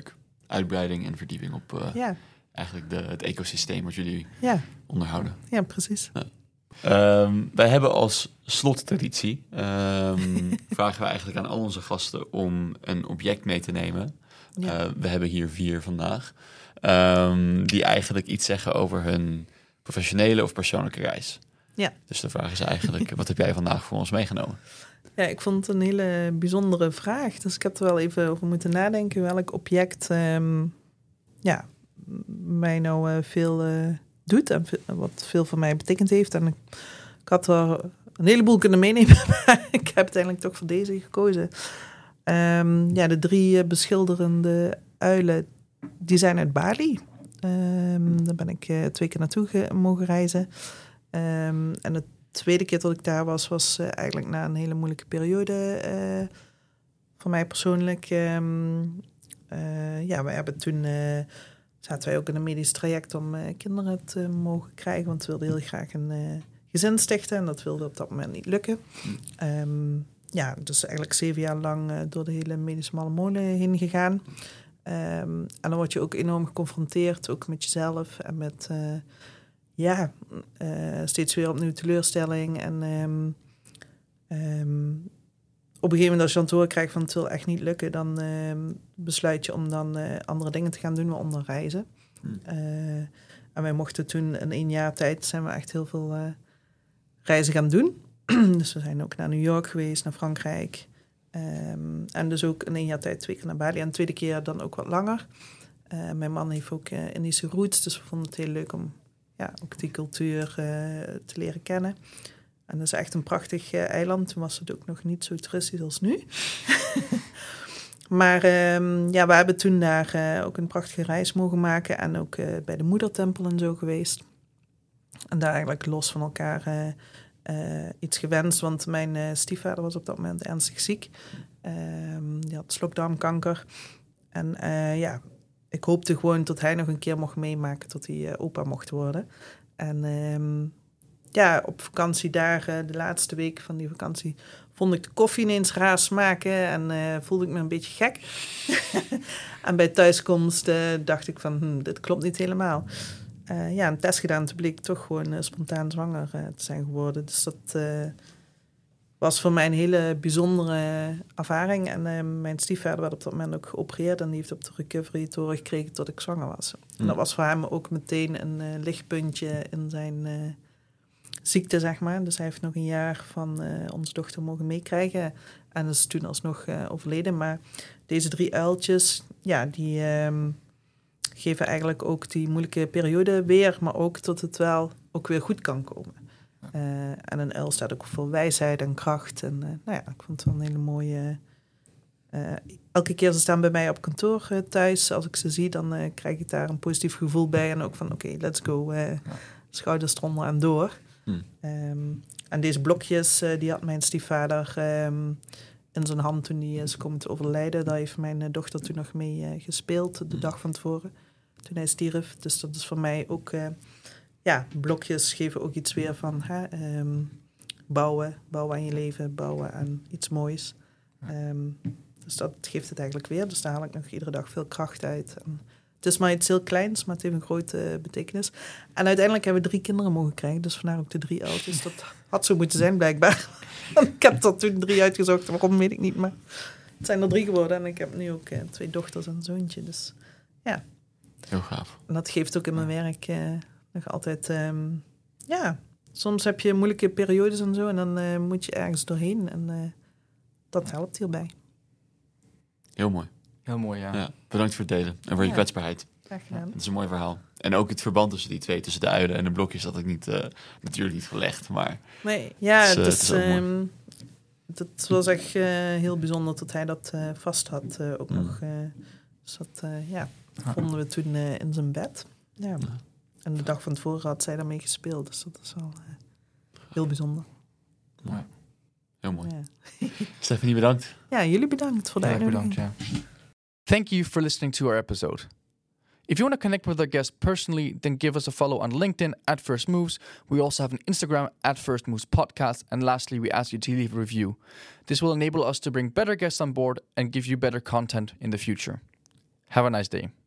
uitbreiding en verdieping op uh, ja. eigenlijk de, het ecosysteem wat jullie ja. onderhouden. Ja, precies. Ja. Um, wij hebben als slottraditie, um, vragen we eigenlijk aan al onze gasten om een object mee te nemen. Ja. Uh, we hebben hier vier vandaag. Um, die eigenlijk iets zeggen over hun professionele of persoonlijke reis. Ja. Dus de vraag is eigenlijk, wat heb jij vandaag voor ons meegenomen? Ja, ik vond het een hele bijzondere vraag. Dus ik heb er wel even over moeten nadenken welk object um, ja, mij nou uh, veel uh, doet en veel, wat veel voor mij betekend heeft. En ik, ik had er een heleboel kunnen meenemen, maar ik heb uiteindelijk toch voor deze gekozen. Um, ja, de drie uh, beschilderende uilen, die zijn uit Bali. Um, daar ben ik uh, twee keer naartoe ge- mogen reizen. Um, en de tweede keer dat ik daar was, was uh, eigenlijk na een hele moeilijke periode uh, voor mij persoonlijk. Um, uh, ja, we hebben toen uh, zaten wij ook in een medisch traject om uh, kinderen te mogen krijgen, want we wilden heel graag een uh, gezin stichten en dat wilde op dat moment niet lukken. Um, ja, dus eigenlijk zeven jaar lang uh, door de hele medische malle molen heen gegaan. Um, en dan word je ook enorm geconfronteerd, ook met jezelf en met uh, ja, uh, steeds weer opnieuw teleurstelling. En um, um, op een gegeven moment als je dan te horen krijgt van het wil echt niet lukken, dan um, besluit je om dan uh, andere dingen te gaan doen, waaronder reizen. Hmm. Uh, en wij mochten toen in één jaar tijd zijn we echt heel veel uh, reizen gaan doen. Dus we zijn ook naar New York geweest, naar Frankrijk. Um, en dus ook in één jaar tijd twee keer naar Bali. En de tweede keer dan ook wat langer. Uh, mijn man heeft ook uh, Indische roots, dus we vonden het heel leuk om ja, ook die cultuur uh, te leren kennen. En dat is echt een prachtig uh, eiland. Toen was het ook nog niet zo toeristisch als nu. Maar um, ja, we hebben toen daar uh, ook een prachtige reis mogen maken. En ook uh, bij de moedertempel en zo geweest. En daar eigenlijk los van elkaar uh, uh, iets gewenst. Want mijn uh, stiefvader was op dat moment ernstig ziek. Um, die had slokdarmkanker. En uh, ja, ik hoopte gewoon dat hij nog een keer mocht meemaken tot hij uh, opa mocht worden. En um, ja, op vakantie daar, uh, de laatste week van die vakantie, vond ik de koffie ineens raar smaken en uh, voelde ik me een beetje gek. En bij thuiskomst uh, dacht ik van, hm, dit klopt niet helemaal. Uh, ja, een test gedaan, toen bleek ik toch gewoon uh, spontaan zwanger uh, te zijn geworden. Dus dat uh, was voor mij een hele bijzondere ervaring. En uh, mijn stiefvader werd op dat moment ook geopereerd en die heeft op de recovery te horen gekregen tot ik zwanger was. Mm. En dat was voor hem ook meteen een uh, lichtpuntje in zijn uh, ziekte, zeg maar. Dus hij heeft nog een jaar van uh, onze dochter mogen meekrijgen en is toen alsnog uh, overleden. Maar deze drie uiltjes, ja, die um, geven eigenlijk ook die moeilijke periode weer, maar ook tot het wel ook weer goed kan komen. Uh, en een uil staat ook voor wijsheid en kracht. En uh, nou ja, ik vond het wel een hele mooie... Uh, elke keer ze staan bij mij op kantoor uh, thuis. Als ik ze zie, dan uh, krijg ik daar een positief gevoel bij. En ook van, oké, okay, let's go. Uh, ja. Schouders eronder en door. Hmm. Um, en deze blokjes, uh, die had mijn stiefvader um, in zijn hand toen hij is komen te overlijden. Daar heeft mijn uh, dochter toen nog mee uh, gespeeld, de hmm. dag van tevoren. Toen hij stierf. Dus dat is voor mij ook... Uh, Ja, blokjes geven ook iets weer van hè, um, bouwen, bouwen aan je leven, bouwen aan iets moois. Um, dus dat geeft het eigenlijk weer. Dus daar haal ik nog iedere dag veel kracht uit. En het is maar iets heel kleins, maar het heeft een grote uh, betekenis. En uiteindelijk hebben we drie kinderen mogen krijgen, dus vandaar ook de drie uiltjes. Dat had zo moeten zijn, blijkbaar. Ik heb er toen drie uitgezocht, waarom weet ik niet, maar het zijn er drie geworden. En ik heb nu ook uh, twee dochters en een zoontje, dus ja. Heel gaaf. En dat geeft ook in mijn werk... Uh, nog altijd, um, ja, soms heb je moeilijke periodes en zo en dan uh, moet je ergens doorheen en uh, dat helpt hierbij. Heel mooi. Heel mooi, ja. ja. Bedankt voor het delen en voor ja. je kwetsbaarheid. Graag gedaan. Dat is een mooi verhaal. En ook het verband tussen die twee, tussen de uilen en de blokjes, dat ik niet, uh, natuurlijk niet gelegd, maar... Nee, ja, het is, uh, het is, het is um, dat was echt uh, heel bijzonder dat hij dat uh, vast had uh, ook mm. nog. Uh, dus dat, uh, ja, vonden we toen uh, in zijn bed. Ja. ja. En de dag van tevoren had zij daarmee gespeeld. Dus dat is wel uh, heel bijzonder. Mooi. Heel mooi. Ja. Stephanie, bedankt. Ja, jullie bedankt voor de uitnodiging. Bedankt, ja. Thank you for listening to our episode. If you want to connect with our guest personally, then give us a follow on LinkedIn at First Moves. We also have an Instagram at First Moves Podcast. And lastly, we ask you to leave a review. This will enable us to bring better guests on board and give you better content in the future. Have a nice day.